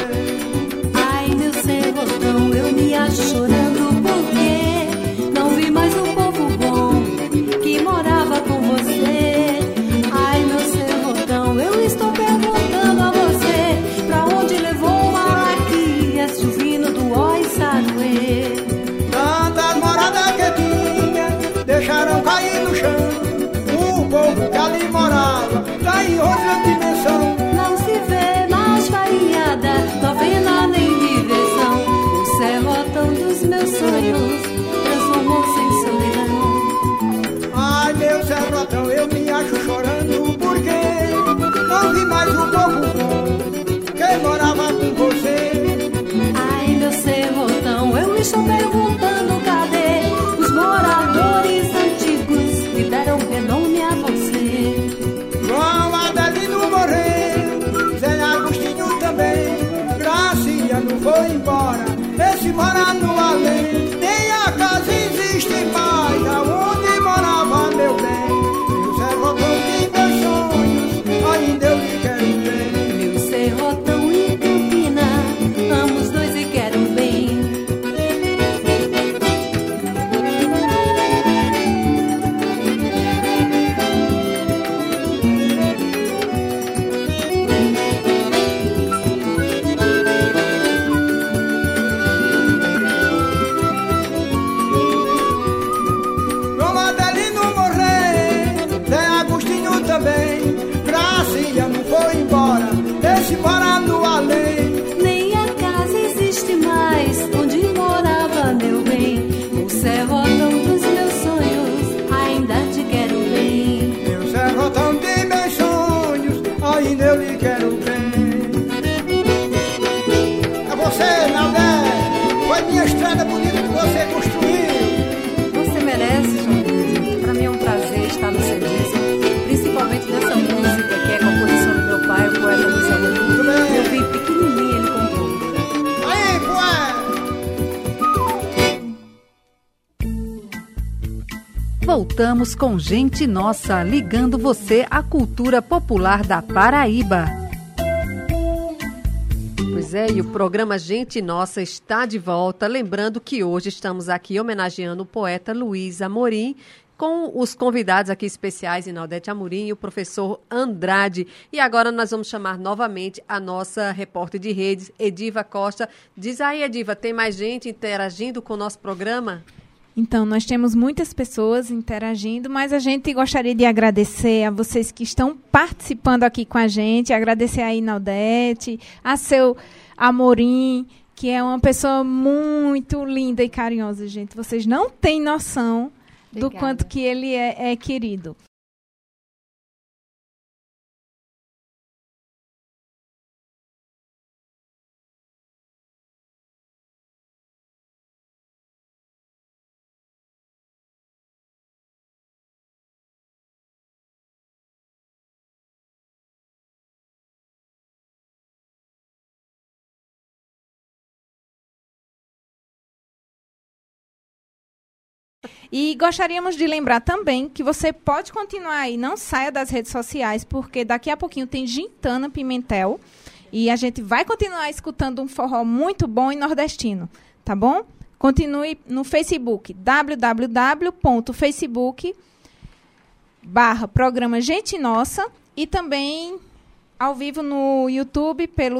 Serrotão, eu me acho chorando porque não vi mais um povo bom que morava com você. Ai, meu Serrotão, eu estou perguntando a você, pra onde levou Malaquias, Juvino do Oi Saruê? Tantas moradas que tinha, deixaram cair no chão. O povo que ali morava, tá em outra dimensão. Não se vê mais farinhada, novena nem diversão. O serrotão dos meus sonhos transformou-se em solidão. Ai, meu Serrotão, eu me acho chorando porque não vi mais o povo bom que morava com você. Ai, meu Serrotão, eu estou perguntando cadê os moradores antigos que deram renome a você. João Adelino morreu, Zé Agostinho também, Gracia não foi embora, esse mora no além. Nem a casa existe mais, aonde morava meu bem. Meu Serrotão de meus sonhos, ainda eu lhe quero bem. Meu Serrotão e Campina, amo os dois e quero bem. João Adelino morreu, Zé Agostinho também, Gracia não foi embora, esse mora no além. Nem a casa existe mais onde morava meu bem. O serrotão dos meus sonhos, ainda te quero bem. Meu Serrotão de meus sonhos, ainda eu lhe quero bem. É você, Naldé, foi minha estrada bonita que você construiu. Você merece, João Pedro. Para mim é um prazer estar no seu disco, principalmente nessa música que é a composição do meu pai, o poeta Luiz Amorim. Tudo bem. Eu vi pequenininho ele compor. Aí, poeta! Voltamos com Gente Nossa, ligando você à cultura popular da Paraíba. Pois é, e o programa Gente Nossa está de volta. Lembrando que hoje estamos aqui homenageando o poeta Luiz Amorim, com os convidados aqui especiais, Inaldete Amorim e o professor Andrade. E agora nós vamos chamar novamente a nossa repórter de redes, Ediva Costa. Diz aí, Ediva, tem mais gente interagindo com o nosso programa? Então, nós temos muitas pessoas interagindo, mas a gente gostaria de agradecer a vocês que estão participando aqui com a gente, agradecer a Inaldete, a seu Amorim, que é uma pessoa muito linda e carinhosa, gente. Vocês não têm noção do quanto que ele é querido. E gostaríamos de lembrar também que você pode continuar aí, não saia das redes sociais, porque daqui a pouquinho tem Gintana Pimentel e a gente vai continuar escutando um forró muito bom e nordestino, tá bom? Continue no Facebook, www.facebook.com/programa Gente Nossa e também ao vivo no YouTube pelo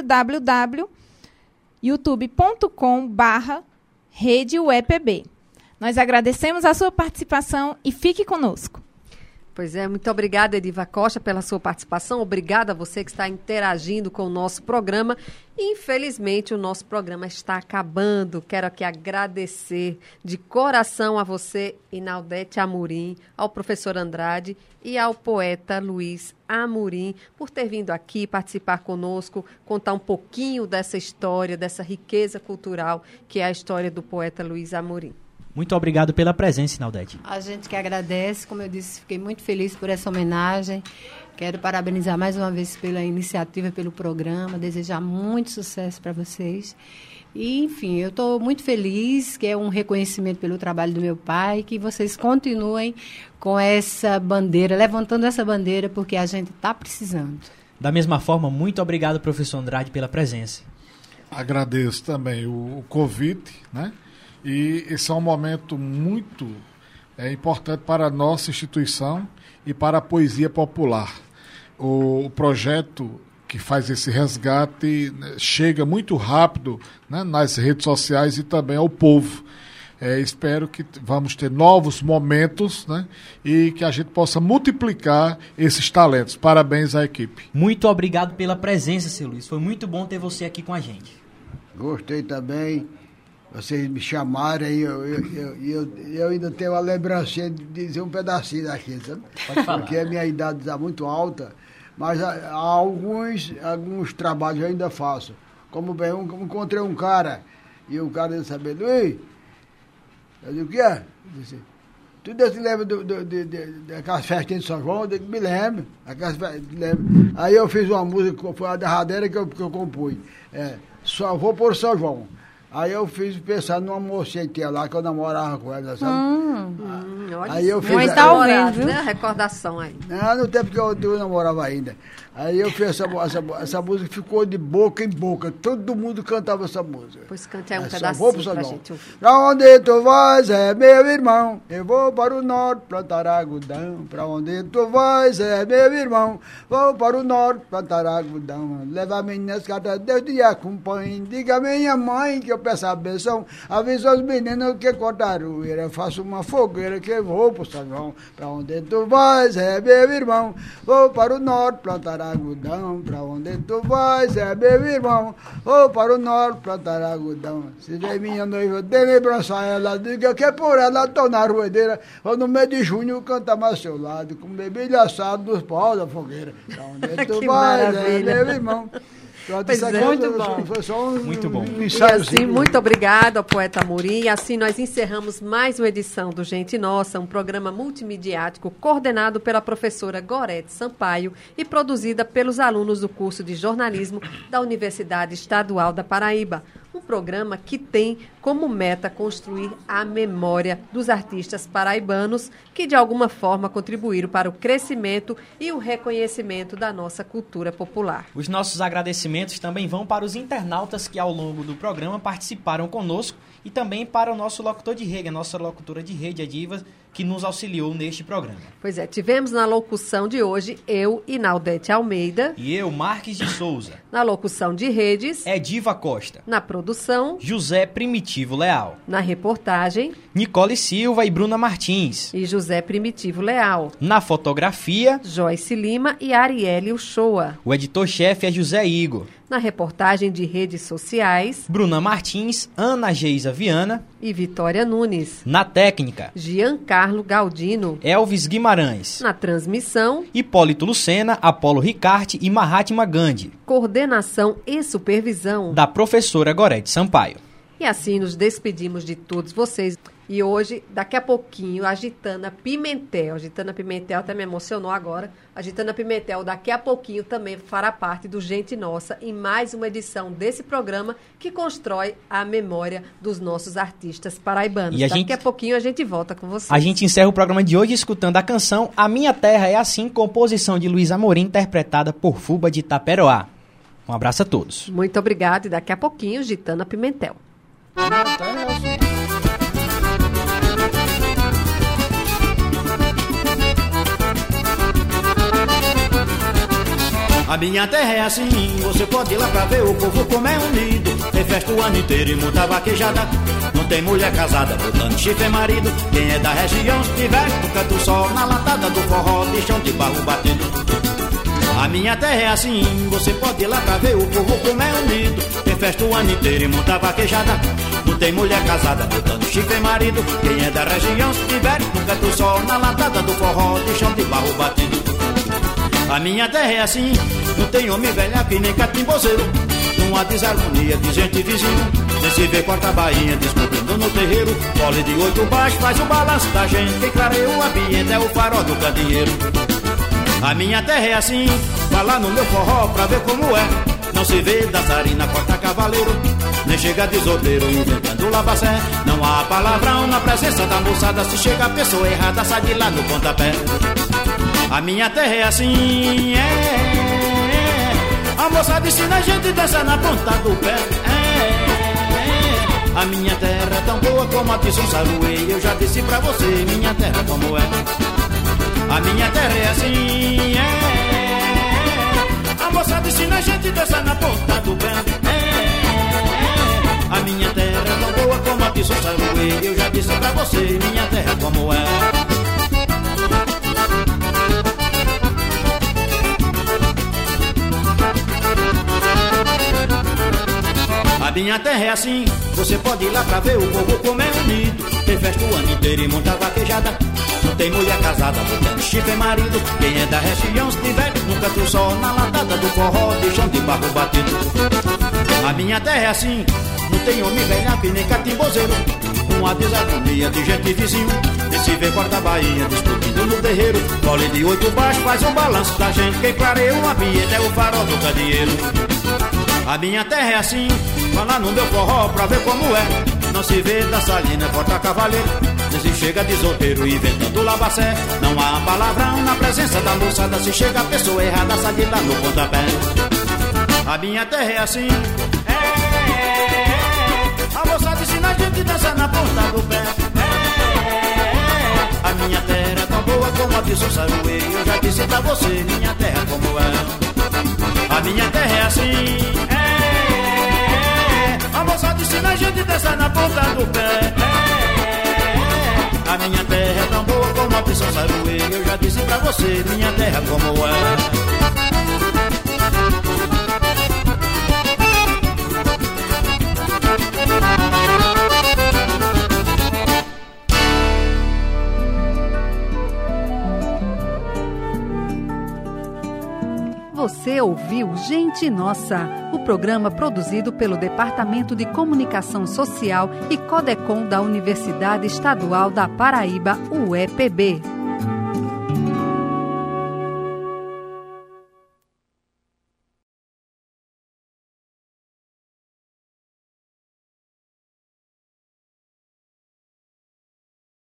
www.youtube.com/RedeUEPB. Nós agradecemos a sua participação e fique conosco. Pois é, muito obrigada, Ediva Costa, pela sua participação. Obrigada a você que está interagindo com o nosso programa. Infelizmente, o nosso programa está acabando. Quero aqui agradecer de coração a você, Inaldete Amorim, ao professor Andrade e ao poeta Luiz Amorim, por ter vindo aqui participar conosco, contar um pouquinho dessa história, dessa riqueza cultural que é a história do poeta Luiz Amorim. Muito obrigado pela presença, Inaldete. A gente que agradece, como eu disse, fiquei muito feliz por essa homenagem. Quero parabenizar mais uma vez pela iniciativa, pelo programa, desejar muito sucesso para vocês. E, enfim, eu estou muito feliz, que é um reconhecimento pelo trabalho do meu pai, que vocês continuem com essa bandeira, levantando essa bandeira, porque a gente está precisando. Da mesma forma, muito obrigado, professor Andrade, pela presença. Agradeço também o convite, né? E esse é um momento muito importante para a nossa instituição e para a poesia popular. O projeto que faz esse resgate, né, chega muito rápido, né, nas redes sociais e também ao povo. Espero que vamos ter novos momentos, né, e que a gente possa multiplicar esses talentos. Parabéns à equipe. Muito obrigado pela presença, seu Luiz. Foi muito bom ter você aqui com a gente. Gostei também. Vocês me chamaram e eu ainda tenho uma lembrancinha de dizer um pedacinho daqui, sabe? Pode falar. Porque a minha idade está muito alta, mas há alguns trabalhos eu ainda faço. Como bem, encontrei um cara, e o cara disse, saber, Luiz, eu disse, o que é? Ele disse, tu se lembra daquelas festinhas de São João? Eu disse, me lembro. Aí eu fiz uma música, foi a derradeira que eu compus. Só vou por São João. Aí eu fiz pensar numa mocinha que tinha lá, que eu namorava com ela, sabe? Aí eu fiz... Mas tá ouvindo, né? Recordação aí. Não, no tempo que eu namorava ainda. Aí eu fiz essa música, ficou de boca em boca. Todo mundo cantava essa música. Pois cante aí um pedacinho pra gente ouvir. Pra onde tu vais, meu irmão? Eu vou para o norte plantar algodão. Pra onde tu vais, meu irmão? Vou para o norte plantar algodão. Leva minhas cartas, Deus te acompanhe. Diga a minha mãe que eu peço a benção. Avisa os meninos que cortaram. Eu faço uma fogueira que eu vou pro São João. Pra onde tu vais, meu irmão? Vou para o norte plantar algodão, pra onde tu vais, meu irmão? Vou para o norte plantar algodão. Se vem minha noiva, de lembrança ela, diga que por ela tô na ruedeira. Vou no mês de junho cantar mais seu lado, com bebida assado nos paus da fogueira. Pra onde tu vais, meu irmão? Pois é, muito bom. Foi só muito bom. E assim, muito obrigado ao poeta Amorim. E assim nós encerramos mais uma edição do Gente Nossa, um programa multimediático coordenado pela professora Gorete Sampaio e produzida pelos alunos do curso de jornalismo da Universidade Estadual da Paraíba. Um programa que tem como meta construir a memória dos artistas paraibanos que, de alguma forma, contribuíram para o crescimento e o reconhecimento da nossa cultura popular. Os nossos agradecimentos também vão para os internautas que, ao longo do programa, participaram conosco e também para o nosso locutor de rede, a nossa locutora de rede, a Diva, que nos auxiliou neste programa. Pois é, tivemos na locução de hoje eu, Inaldete Almeida. E eu, Marques de Souza. Na locução de redes, Ediva Costa. Na produção, José Primitivo Leal. Na reportagem, Nicole Silva e Bruna Martins. E José Primitivo Leal. Na fotografia, Joyce Lima e Arielle Uchoa. O editor-chefe é José Igor. Na reportagem de redes sociais, Bruna Martins, Ana Geisa Viana e Vitória Nunes. Na técnica, Giancarlo Galdino. Elvis Guimarães. Na transmissão, Hipólito Lucena, Apolo Ricarte e Mahatma Gandhi. Coordenação e supervisão da professora Gorete Sampaio. E assim nos despedimos de todos vocês. E hoje, daqui a pouquinho, a Gitana Pimentel. A Gitana Pimentel até me emocionou agora. A Gitana Pimentel, daqui a pouquinho, também fará parte do Gente Nossa em mais uma edição desse programa que constrói a memória dos nossos artistas paraibanos. E daqui a pouquinho a gente volta com vocês. A gente encerra o programa de hoje escutando a canção A Minha Terra é Assim, composição de Luiz Amorim, interpretada por Fuba de Itaperoá. Um abraço a todos. Muito obrigada e daqui a pouquinho, Gitana Pimentel. A minha terra é assim, você pode ir lá pra ver o povo como é unido. Tem festa o ano inteiro e muita vaquejada. Não tem mulher casada, botando chifre é marido. Quem é da região se tiver no canto sol, na latada do forró, de chão de barro batendo. A minha terra é assim, você pode ir lá pra ver o povo como é unido. Tem festa o ano inteiro e muita vaquejada. Não tem mulher casada, botando chifre é marido. Quem é da região se tiver no canto sol, na latada do forró, de chão de barro batendo. A minha terra é assim, não tem homem velha que nem catimbozeiro. Não há desarmonia de gente vizinho, nem se vê corta-bainha discutindo no terreiro. Pole de 8 baixo faz o balanço da gente, quem clareia o ambiente é o farol do candeeiro. A minha terra é assim, vá lá no meu forró pra ver como é. Não se vê dançarina, corta cavaleiro, nem chega desordeiro inventando labacé. Não há palavrão na presença da moçada, se chega a pessoa errada sai de lá no pontapé. A minha terra é assim, a moçada ensina a gente a dançar na ponta do pé. A minha terra é tão boa como a de São Saruê. Eu já disse pra você, minha terra como é. A minha terra é assim, a moçada ensina a gente a dançar na ponta do pé. A minha terra é tão boa como a de São Saruê. Eu já disse pra você, minha terra como é. A minha terra é assim, você pode ir lá pra ver o povo como é unido. Tem festa o ano inteiro e muita vaquejada. Não tem mulher casada, botando chifre é marido. Quem é da região se tiver no canto sol, na latada do forró, de chão de barro batido. A minha terra é assim, não tem homem velha que nem catimbozeiro. Não há desarmonia de gente vizinho, nem se vê corta-bainha discutindo no terreiro. Pole de 8 baixo faz um balanço da gente, quem clareia o ambiente é o farol do candeeiro. A minha terra é assim, vá lá no meu forró pra ver como é. Não se vê dançarina, corta cavaleiro, nem se chega de solteiro inventando labacé. Não há palavrão na presença da moçada, se chega a pessoa errada sai de lá no pontapé. A minha terra é assim, a moçada ensina a gente a dançar na ponta do pé. A minha terra é tão boa como a de São Saruê. Eu já disse pra você, minha terra como é. A minha terra é assim, a moçada ensina a gente a dançar na ponta do pé. A minha terra é tão boa como a de São Saruê. Eu já disse pra você, minha terra como é. Você ouviu Gente Nossa, o programa produzido pelo Departamento de Comunicação Social e Codecom da Universidade Estadual da Paraíba, UEPB.